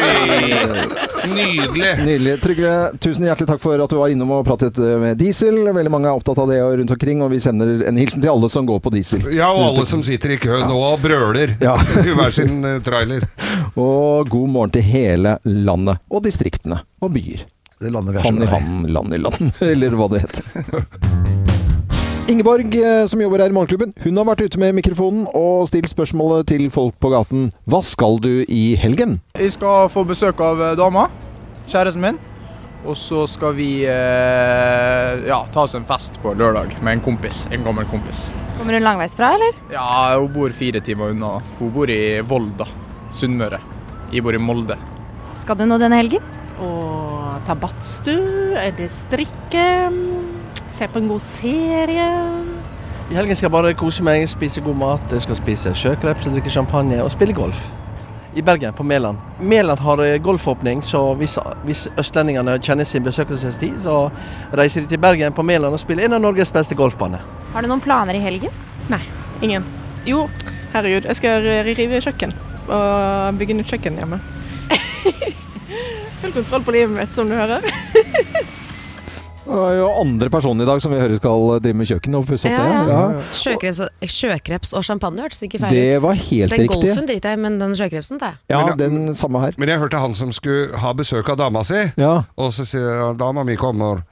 [SPEAKER 6] Nydelig.
[SPEAKER 5] Nydelig. Trygve, tusen hjertelig takk for at du var innom og pratet med diesel. Veldig mange er opptatt av det rundt omkring, og vi sender en hilsen til alle som går på diesel.
[SPEAKER 6] Ja, og alle som sitter i kø nå og brøler ja. i hver sin trailer.
[SPEAKER 5] Og god morgen til hele landet og distriktene og byer.
[SPEAKER 16] Det landet vi er
[SPEAKER 5] hand i hand, land i land, eller hva det heter. Ingeborg, som jobber her i Morgenklubben, hun har vært ute med mikrofonen og stilt spørsmålet til folk på gaten. Hva skal du i helgen?
[SPEAKER 2] Jeg skal få besøk av dama, kjæresten min, og så skal vi eh, ja, ta oss en fest på lørdag med en kompis, en gammel kompis.
[SPEAKER 19] Kommer hun langveis fra, eller?
[SPEAKER 2] Ja, hun bor fire timer unna. Hun bor i Volda, Sunnmøre. Jeg bor i Molde.
[SPEAKER 19] Skal du nå denne helgen?
[SPEAKER 20] Og ta badstue, eller strikke, se på en god serie.
[SPEAKER 21] I helgen skal jeg bare kose meg, spise god mat, jeg skal spise sjøkreps, drikke champagne og spille golf. I Bergen, på Mæland. Mæland har golfåpning, så hvis, hvis østlendingene kjenner sin besøkelsestid, så reiser de til Bergen på Mæland og spiller en av Norges beste golfbaner.
[SPEAKER 19] Har du noen planer i helgen?
[SPEAKER 20] Nei, ingen. Jo, herregud, jeg skal rive kjøkken og bygge nytt kjøkken hjemme. Full kontroll på livet mitt, som du hører.
[SPEAKER 5] Og andre personer i dag som vi hører skal drive med kjøkken og pusse opp
[SPEAKER 17] ja,
[SPEAKER 5] det.
[SPEAKER 17] Ja.
[SPEAKER 5] Ja.
[SPEAKER 17] Sjøkreps, sjøkreps og champagne hørtes ikke feil ut.
[SPEAKER 5] Det var helt
[SPEAKER 17] den
[SPEAKER 5] riktig.
[SPEAKER 17] Den golfen driter jeg, men den sjøkrepsen tar jeg.
[SPEAKER 5] Ja,
[SPEAKER 6] men,
[SPEAKER 5] den samme her.
[SPEAKER 6] Men jeg hørte han som skulle ha besøk av dama si,
[SPEAKER 5] ja.
[SPEAKER 6] og så sier jeg, dama mi kommer,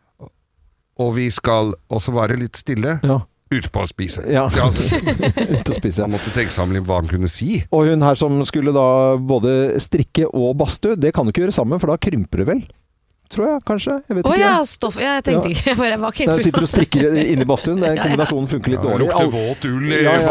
[SPEAKER 6] og vi skal, og så var det litt stille.
[SPEAKER 5] Ja.
[SPEAKER 6] Ute på å spise.
[SPEAKER 5] Ja,
[SPEAKER 6] altså,
[SPEAKER 5] ute å spise.
[SPEAKER 6] Han måtte tenke seg om litt hva han kunne si.
[SPEAKER 5] Og hun her som skulle da både strikke og badstue, det kan du ikke gjøre sammen, for da krymper det vel? Tror jeg, kanskje. Jeg vet
[SPEAKER 17] Å
[SPEAKER 5] ikke.
[SPEAKER 17] ja, stoff. Ja, jeg tenkte
[SPEAKER 5] Ja.
[SPEAKER 17] ikke. Jeg bare var ikke
[SPEAKER 5] Der sitter og strikker inne i badstuen. Den kombinasjonen funker litt
[SPEAKER 6] Ja,
[SPEAKER 5] dårlig.
[SPEAKER 6] lukter våt ull i
[SPEAKER 5] Ja, ja,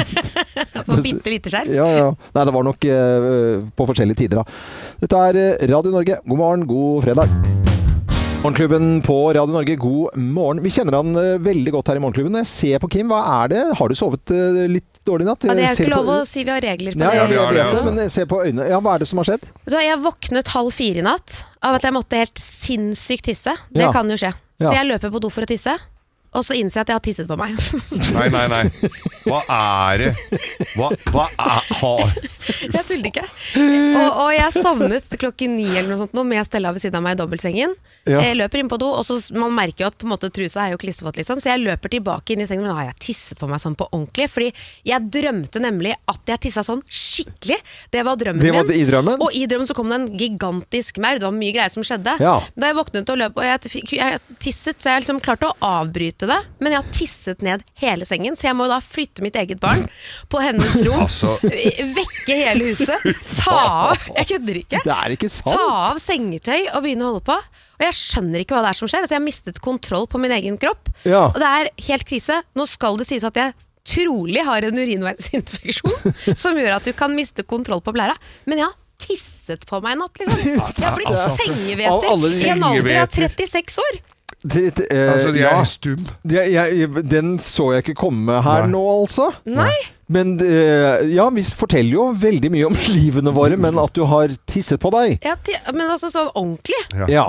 [SPEAKER 5] ja.
[SPEAKER 17] For bitte lite skjerf.
[SPEAKER 5] Ja, ja. Nei, det var nok uh, på forskjellige tider da. Dette er Radio Norge. God morgen, god fredag. Morgenklubben på Radio Norge, god morgen. Vi kjenner han uh, veldig godt her i Morgenklubben. Jeg ser på Kim, hva er det? Har du sovet uh, litt dårlig natt?
[SPEAKER 17] Ja, det er
[SPEAKER 5] Ser
[SPEAKER 17] ikke
[SPEAKER 5] på...
[SPEAKER 17] lov å si, vi har regler på
[SPEAKER 5] ja,
[SPEAKER 17] det.
[SPEAKER 5] Ja,
[SPEAKER 6] vi har det, altså.
[SPEAKER 5] Men se på øynene. Ja, hva er det som har skjedd?
[SPEAKER 17] Vet du hva, jeg våknet halv fire i natt av at jeg måtte helt sinnssykt tisse. Det
[SPEAKER 5] Ja.
[SPEAKER 17] kan jo skje. Så
[SPEAKER 5] Ja.
[SPEAKER 17] jeg løper på do for å tisse, og så innser jeg at jeg har tisset på meg.
[SPEAKER 6] Nei, nei, nei. Hva er det? Hva, hva er har...
[SPEAKER 17] Jeg tuller ikke. Og, og jeg sovnet klokken ni eller noe sånt nå, med Stella ved siden av meg i dobbeltsengen.
[SPEAKER 5] Ja.
[SPEAKER 17] Jeg løper inn på do, og så man merker jo at på en måte trusa er jo klissevåt, liksom. Så jeg løper tilbake inn i sengen, men da har jeg tisset på meg sånn på ordentlig. Fordi jeg drømte nemlig at jeg tissa sånn skikkelig. Det var drømmen
[SPEAKER 5] Det var
[SPEAKER 17] min.
[SPEAKER 5] i drømmen?
[SPEAKER 17] Og i drømmen så kom det en gigantisk maur. Det var mye greier som skjedde.
[SPEAKER 5] Ja.
[SPEAKER 17] Da jeg våknet og løp, og jeg, fikk- jeg tisset, så jeg liksom klarte å avbryte det, men jeg har tisset ned hele sengen, så jeg må da flytte mitt eget barn på hennes rom,
[SPEAKER 6] Altså.
[SPEAKER 17] vekke hele huset, ta av, jeg kødder ikke,
[SPEAKER 5] Det er ikke sant.
[SPEAKER 17] ta av sengetøy og begynne å holde på. Og jeg skjønner ikke hva det er som skjer, altså jeg har mistet kontroll på min egen kropp,
[SPEAKER 5] Ja.
[SPEAKER 17] og det er helt krise. Nå skal det sies at jeg trolig har en urinveisinfeksjon som gjør at du kan miste kontroll på blæra, men ja, tisset på meg i natt, liksom. Jeg har blitt
[SPEAKER 5] Altså,
[SPEAKER 17] sengeveter
[SPEAKER 5] av alle
[SPEAKER 17] i en alder av
[SPEAKER 6] sengeveter.
[SPEAKER 17] trettiseks år.
[SPEAKER 5] Det- det, eh,
[SPEAKER 6] Altså, de er
[SPEAKER 5] ja.
[SPEAKER 6] stum.
[SPEAKER 5] Det- jeg, jeg, den så jeg ikke komme her
[SPEAKER 6] Nei.
[SPEAKER 5] nå, altså.
[SPEAKER 17] Nei.
[SPEAKER 5] Men eh, ja, vi forteller jo veldig mye om livene våre, men at du har tisset på deg.
[SPEAKER 17] Ja, ti- men altså sånn ordentlig.
[SPEAKER 5] Ja.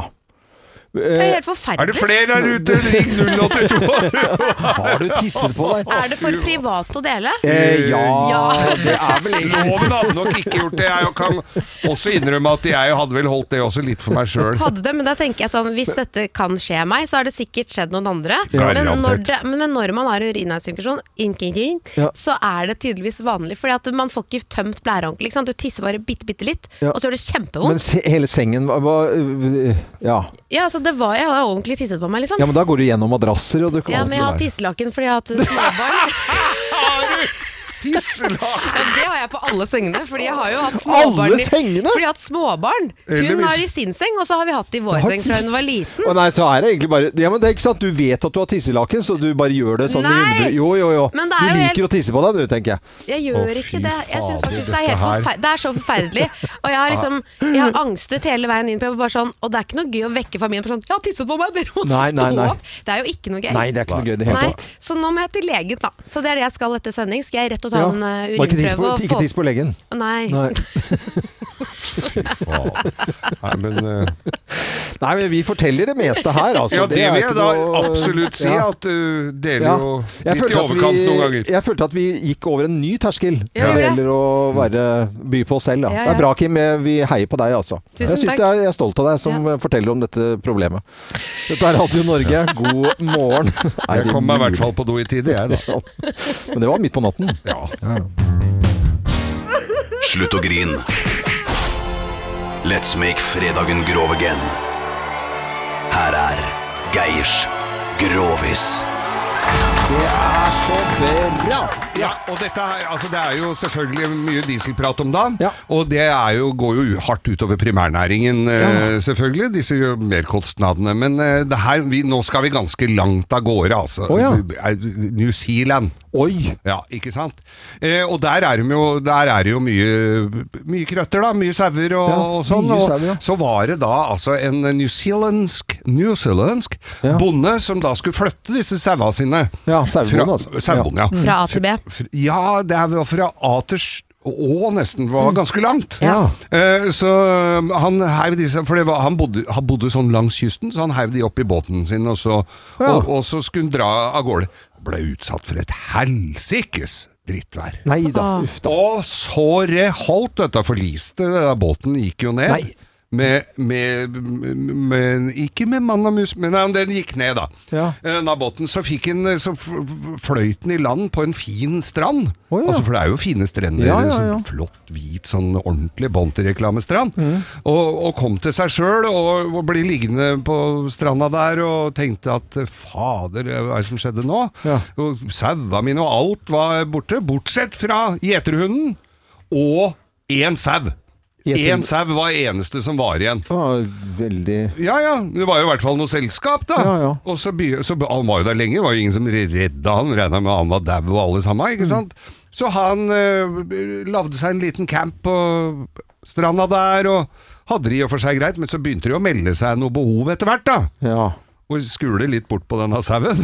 [SPEAKER 17] Det er helt forferdelig.
[SPEAKER 6] Er det flere der ute? Ring null åtte to.
[SPEAKER 5] Har du tisset på deg?
[SPEAKER 17] Er det for privat å dele?
[SPEAKER 5] Eh, ja,
[SPEAKER 17] Ja.
[SPEAKER 5] det er vel egentlig
[SPEAKER 6] Loven hadde nok ikke gjort det. Jeg kan også innrømme at jeg hadde vel holdt det også litt for meg sjøl.
[SPEAKER 17] Hadde det, men da tenker jeg sånn, hvis dette kan skje meg, så har det sikkert skjedd noen andre.
[SPEAKER 6] Ja.
[SPEAKER 17] Men, når
[SPEAKER 6] Garantert.
[SPEAKER 17] det, men men når man har urinveisinfeksjon, inking,
[SPEAKER 5] Ja.
[SPEAKER 17] så er det tydeligvis vanlig, fordi at man får ikke tømt blæra ordentlig. Ikke sant? Du tisser bare bitte, bitte litt,
[SPEAKER 5] Ja.
[SPEAKER 17] og så gjør det
[SPEAKER 5] Men
[SPEAKER 17] kjempevondt.
[SPEAKER 5] se, hele sengen var, var Ja.
[SPEAKER 17] Ja, altså det var, jeg har ordentlig tisset på meg, liksom.
[SPEAKER 5] Ja, men da går du gjennom madrasser, og du kan
[SPEAKER 17] Ja, men jeg har
[SPEAKER 5] altså-
[SPEAKER 17] tisselaken fordi jeg har hatt småbarn.
[SPEAKER 6] Tisselaken!
[SPEAKER 17] Ja, det har jeg på alle sengene, fordi jeg har jo hatt småbarn.
[SPEAKER 5] Alle
[SPEAKER 17] i-
[SPEAKER 5] sengene?
[SPEAKER 17] Fordi jeg har hatt småbarn.
[SPEAKER 5] Eller
[SPEAKER 17] Hun
[SPEAKER 5] hvis-
[SPEAKER 17] har i sin seng, og så har vi hatt i vår seng fra hun var liten.
[SPEAKER 5] Å nei, så er det egentlig bare Ja, men det er ikke sant, du vet at du har tisselaken, så du bare gjør det sånn i
[SPEAKER 17] Nei!
[SPEAKER 5] underbru- Jo, jo, jo.
[SPEAKER 17] Men det
[SPEAKER 5] Du
[SPEAKER 17] er jo
[SPEAKER 5] liker
[SPEAKER 17] helt-
[SPEAKER 5] å tisse på deg, du, tenker jeg.
[SPEAKER 17] Jeg gjør
[SPEAKER 5] Å,
[SPEAKER 17] ikke
[SPEAKER 5] fy
[SPEAKER 17] det. Jeg synes
[SPEAKER 5] fader,
[SPEAKER 17] faktisk det er helt
[SPEAKER 5] dette her.
[SPEAKER 17] forferdelig. Det er så forferdelig. Og jeg har liksom Jeg har angstet hele veien inn på jobb, bare sånn, og det er ikke noe gøy å vekke familien på sånn 'Jeg har tisset på meg, dere må
[SPEAKER 5] Nei, nei,
[SPEAKER 17] stå
[SPEAKER 5] nei.
[SPEAKER 17] opp'. Det er jo ikke noe gøy.
[SPEAKER 5] Nei, det er ikke noe gøy i det hele
[SPEAKER 17] Nei,
[SPEAKER 5] tatt.
[SPEAKER 17] Så nå må jeg til legen, da. Så det er det jeg skal etter sending. Skal jeg rett og ta
[SPEAKER 5] Ja.
[SPEAKER 17] en uh,
[SPEAKER 5] Må ikke tisse
[SPEAKER 17] urinprøve
[SPEAKER 5] på,
[SPEAKER 17] og
[SPEAKER 5] ikke
[SPEAKER 17] få
[SPEAKER 5] tiss på leggen.
[SPEAKER 17] Nei.
[SPEAKER 5] Nei.
[SPEAKER 6] Nei, men uh...
[SPEAKER 5] Nei, men vi forteller det meste her, altså.
[SPEAKER 6] Ja, det
[SPEAKER 5] er
[SPEAKER 6] vil
[SPEAKER 5] ikke
[SPEAKER 6] jeg da
[SPEAKER 5] noe-
[SPEAKER 6] absolutt si,
[SPEAKER 5] Ja.
[SPEAKER 6] at du deler
[SPEAKER 5] Ja.
[SPEAKER 6] jo
[SPEAKER 5] Jeg
[SPEAKER 6] litt i
[SPEAKER 5] følte at
[SPEAKER 6] overkant
[SPEAKER 5] vi-
[SPEAKER 6] noen ganger.
[SPEAKER 5] Jeg følte at vi gikk over en ny terskel
[SPEAKER 17] Ja,
[SPEAKER 5] når det
[SPEAKER 17] gjorde det.
[SPEAKER 5] gjelder å være, by på oss selv. Da.
[SPEAKER 17] Ja,
[SPEAKER 5] Det
[SPEAKER 17] ja.
[SPEAKER 5] er bra, Kim. Vi heier på deg, altså.
[SPEAKER 17] Tusen
[SPEAKER 5] jeg synes
[SPEAKER 17] takk.
[SPEAKER 5] jeg er, jeg er stolt av deg som forteller om dette problemet. Dette er Radio Norge. God morgen. Er
[SPEAKER 6] Jeg
[SPEAKER 5] det
[SPEAKER 6] kom meg i hvert
[SPEAKER 5] mulig?
[SPEAKER 6] fall på do i tide, jeg, da.
[SPEAKER 5] Men det var midt på natten.
[SPEAKER 6] Ja.
[SPEAKER 10] Slutt å grin. Let's make fredagen grov again. Her er Geirs Grovis.
[SPEAKER 5] Det er så bra!
[SPEAKER 6] Ja, og dette er, altså det er jo selvfølgelig mye dieselprat om dagen, og det er jo, går jo hardt utover primærnæringen, eh, selvfølgelig, disse merkostnadene. Men eh, det her, vi, nå skal vi ganske langt av gårde, altså.
[SPEAKER 5] Å, ja.
[SPEAKER 6] New Zealand.
[SPEAKER 5] Oi!
[SPEAKER 6] Ja, ikke sant? Eh, og der er, de jo, der er det jo mye, mye krøtter, da. Mye sauer og,
[SPEAKER 5] Ja,
[SPEAKER 6] og sånn.
[SPEAKER 5] mye
[SPEAKER 6] Og
[SPEAKER 5] sau, ja.
[SPEAKER 6] så var det da altså en newzealandsk, newzealandsk bonde som da skulle flytte disse sauene sine.
[SPEAKER 5] Ja, sauebonde,
[SPEAKER 6] Fra-
[SPEAKER 5] altså.
[SPEAKER 6] sauebonde, ja.
[SPEAKER 17] Fra A til B.
[SPEAKER 6] F- Ja, det er fra A til s- Å nesten, var ganske langt.
[SPEAKER 5] Ja.
[SPEAKER 6] Eh, så han heiv disse, for det var, han, bodde, han bodde sånn langs kysten, så han heiv de opp i båten sin, og så,
[SPEAKER 5] Ja.
[SPEAKER 6] og, og så skulle han dra av gårde. Ble utsatt for et helsikes drittvær.
[SPEAKER 5] Nei da, uff da.
[SPEAKER 6] Og så det holdt, dette forliste, den båten gikk jo ned.
[SPEAKER 5] Nei.
[SPEAKER 6] med, med, med ikke med mann og mus, men den gikk ned da.
[SPEAKER 5] Ja.
[SPEAKER 6] Den båten, så fikk den, så fløyt den i land på en fin strand.
[SPEAKER 5] Oh, ja.
[SPEAKER 6] Altså, for det er jo fine strender,
[SPEAKER 5] ja, ja, ja.
[SPEAKER 6] Sånn flott, hvit, sånn ordentlig Bounty-reklamestrand.
[SPEAKER 5] Mm.
[SPEAKER 6] Og, og kom til seg selv, og, og ble liggende på stranda der, og tenkte at fader, hva er det som skjedde nå?
[SPEAKER 5] Ja.
[SPEAKER 6] Og saua mine og alt var borte, bortsett fra gjeterhunden og en sau. En sau var eneste som var igjen.
[SPEAKER 5] Det var veldig...
[SPEAKER 6] Ja, ja, det var jo i hvert fall noe selskap da.
[SPEAKER 5] Ja, ja.
[SPEAKER 6] Og så, så han var jo der lenge, det var jo ingen som redda han, regnet med han var dau og alle sammen, ikke sant? Mm. Så han uh, lavde seg en liten camp på stranda der, og hadde det i og for seg greit, men så begynte det å melde seg noe behov etter hvert da.
[SPEAKER 5] Ja.
[SPEAKER 6] Og skule litt bort på denne sauen.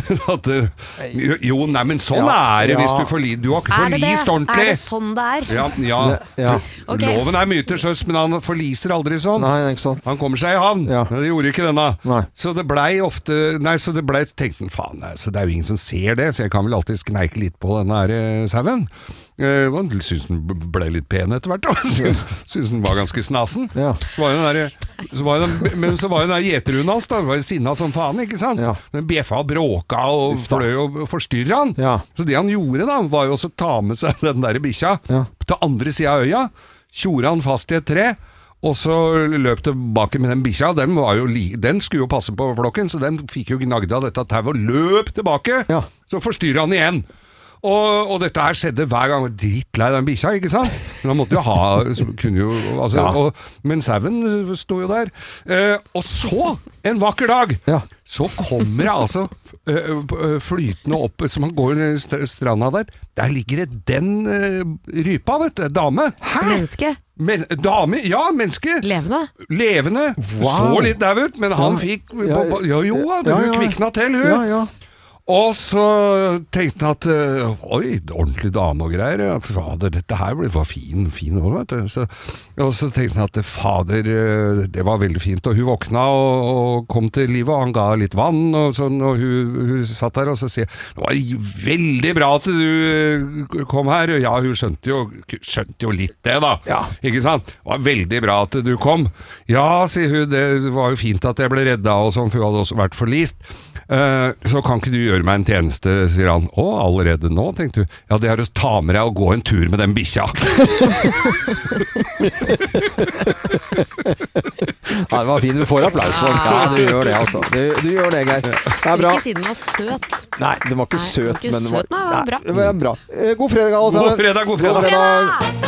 [SPEAKER 6] Jo, nei, men sånn ja, er det hvis ja. du får li... Du har ikke forlist ordentlig.
[SPEAKER 17] Er det sånn det er?
[SPEAKER 6] Ja, ja.
[SPEAKER 5] ja.
[SPEAKER 17] Okay.
[SPEAKER 6] Loven er mye til sjøs, men han forliser aldri sånn.
[SPEAKER 5] Nei, ikke sant.
[SPEAKER 6] Han kommer seg i havn. Ja. Men det gjorde ikke denne.
[SPEAKER 5] Nei.
[SPEAKER 6] Så det blei ofte... Nei, så det blei... Tenkte han, faen, nei, så det er jo ingen som ser det, så jeg kan vel alltid skneike litt på denne her sauen. Jeg uh, synes den ble litt pen etter hvert, og synes, synes den var ganske snasen. Ja. Så var jo den der, så var jo den, men så var jo den der gjeterhunden hans, da, var jo sinna som faen, ikke sant? Ja. Den bjeffa og bråka og fløy og forstyrret han. Ja. Så det han gjorde da, var jo også å ta med seg den der bikkja ja. til andre siden av øya, tjorde han fast i et tre, og så løp tilbake med den bikkja. Den, var jo li- den skulle jo passe på flokken, så den fikk jo gnagd av dette tau og løp tilbake. Ja. Så forstyrret han igjen. Og, og dette her skjedde hver gang. Drittlei den bikkja, ikke sant? Men han måtte jo ha kunne jo, altså, ja. og, Men sauen stod jo der. Eh, og så, en vakker dag, ja. så kommer det altså eh, flytende opp, som han går i stranda der. Der ligger det den eh, rypa, vet du, dame.
[SPEAKER 17] Hæ? Menneske?
[SPEAKER 6] Men, dame, ja, menneske.
[SPEAKER 17] Levende?
[SPEAKER 6] Levende. Wow. Så litt der ut, men han ja. fikk ja, ja, jo, hun ja, ja. kvikna til, hun.
[SPEAKER 5] Ja, ja.
[SPEAKER 6] Og så tenkte han at uh, oi, ordentlig dame og greier, at fader, dette her var fin, fin år, vet du. Så, og så tenkte han at fader, uh, det var veldig fint, og hun våkna og, og kom til livet, og han ga litt vann, og, sånn, og hun, hun satt der og så sier, det var veldig bra at du kom her, ja, hun skjønte jo, skjønte jo litt det da, ja. ikke sant? Det var veldig bra at du kom. Ja, sier hun, det var jo fint at jeg ble redda, og sånn, for hun hadde også vært forlist. Uh, så kan ikke du gjøre meg en tjeneste, sier han. Å, allerede nå, tenkte du. Ja, det er å ta med deg og gå en tur med den bikkja.
[SPEAKER 5] Ja, det var fint. Du får applaus for det. Ja, du gjør det, altså. Du, du gjør det, Geir. Det er bra.
[SPEAKER 17] Ikke siden den var søt.
[SPEAKER 5] Nei, den var ikke
[SPEAKER 17] nei,
[SPEAKER 5] søt,
[SPEAKER 17] ikke
[SPEAKER 5] men
[SPEAKER 17] den var,
[SPEAKER 5] søt,
[SPEAKER 17] nei, det var bra.
[SPEAKER 5] Nei, det var bra. God fredag, alle sammen.
[SPEAKER 6] God fredag, god fredag.
[SPEAKER 5] God fredag.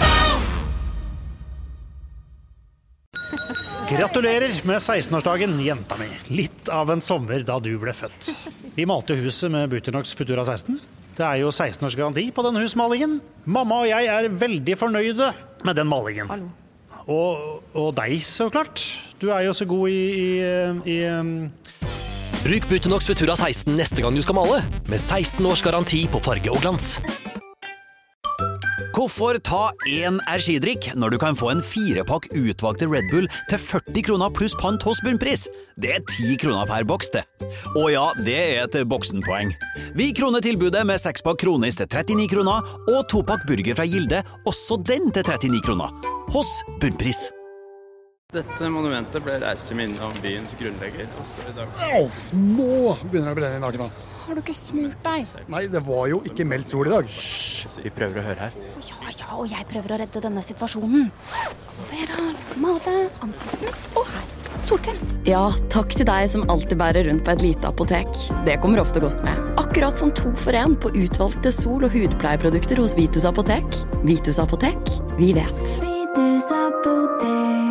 [SPEAKER 3] Gratulerer med seksten-årsdagen, jenta mi. Litt av en sommer da du ble født. Vi malte huset med Buternox Futura seksten. Det er jo seksten års garanti på denne husmalingen. Mamma og jeg er veldig fornøyde med den malingen.
[SPEAKER 19] Hallo.
[SPEAKER 3] Og, og deg, så klart. Du er jo så god i... i, i um...
[SPEAKER 22] Bruk Buternox Futura seksten neste gang du skal male, med seksten års garanti på farge og glans.
[SPEAKER 1] Hvorfor ta én energidrikk når du kan få en firepakk utvalgte Red Bull til førti kroner pluss pant hos bunnpris? Det er ti kroner per boks, det. Og ja, det er et boksenpoeng. Vi kroner tilbudet med sekspakk kronis til trettini kroner, og topakk burger fra Gilde, også den til trettini kroner. Hos bunnpris.
[SPEAKER 23] Dette monumentet ble reist til minne om byens grunnlegger.
[SPEAKER 24] Au, nå begynner det å brenne i naken, ass.
[SPEAKER 19] Har du ikke smurt deg?
[SPEAKER 24] Nei, det var jo ikke meldt sol i dag.
[SPEAKER 23] Hysj, vi prøver å høre her.
[SPEAKER 19] Ja, ja, og jeg prøver å redde denne situasjonen. Vera, male, ansiktsmist, og her, solkrem.
[SPEAKER 4] Ja, takk til deg som alltid bærer rundt på et lite apotek. Det kommer ofte godt med. Akkurat som to for en på utvalgte sol- og hudpleieprodukter hos Vitus Apotek. Vitus Apotek, vi vet.
[SPEAKER 25] Vitus Apotek.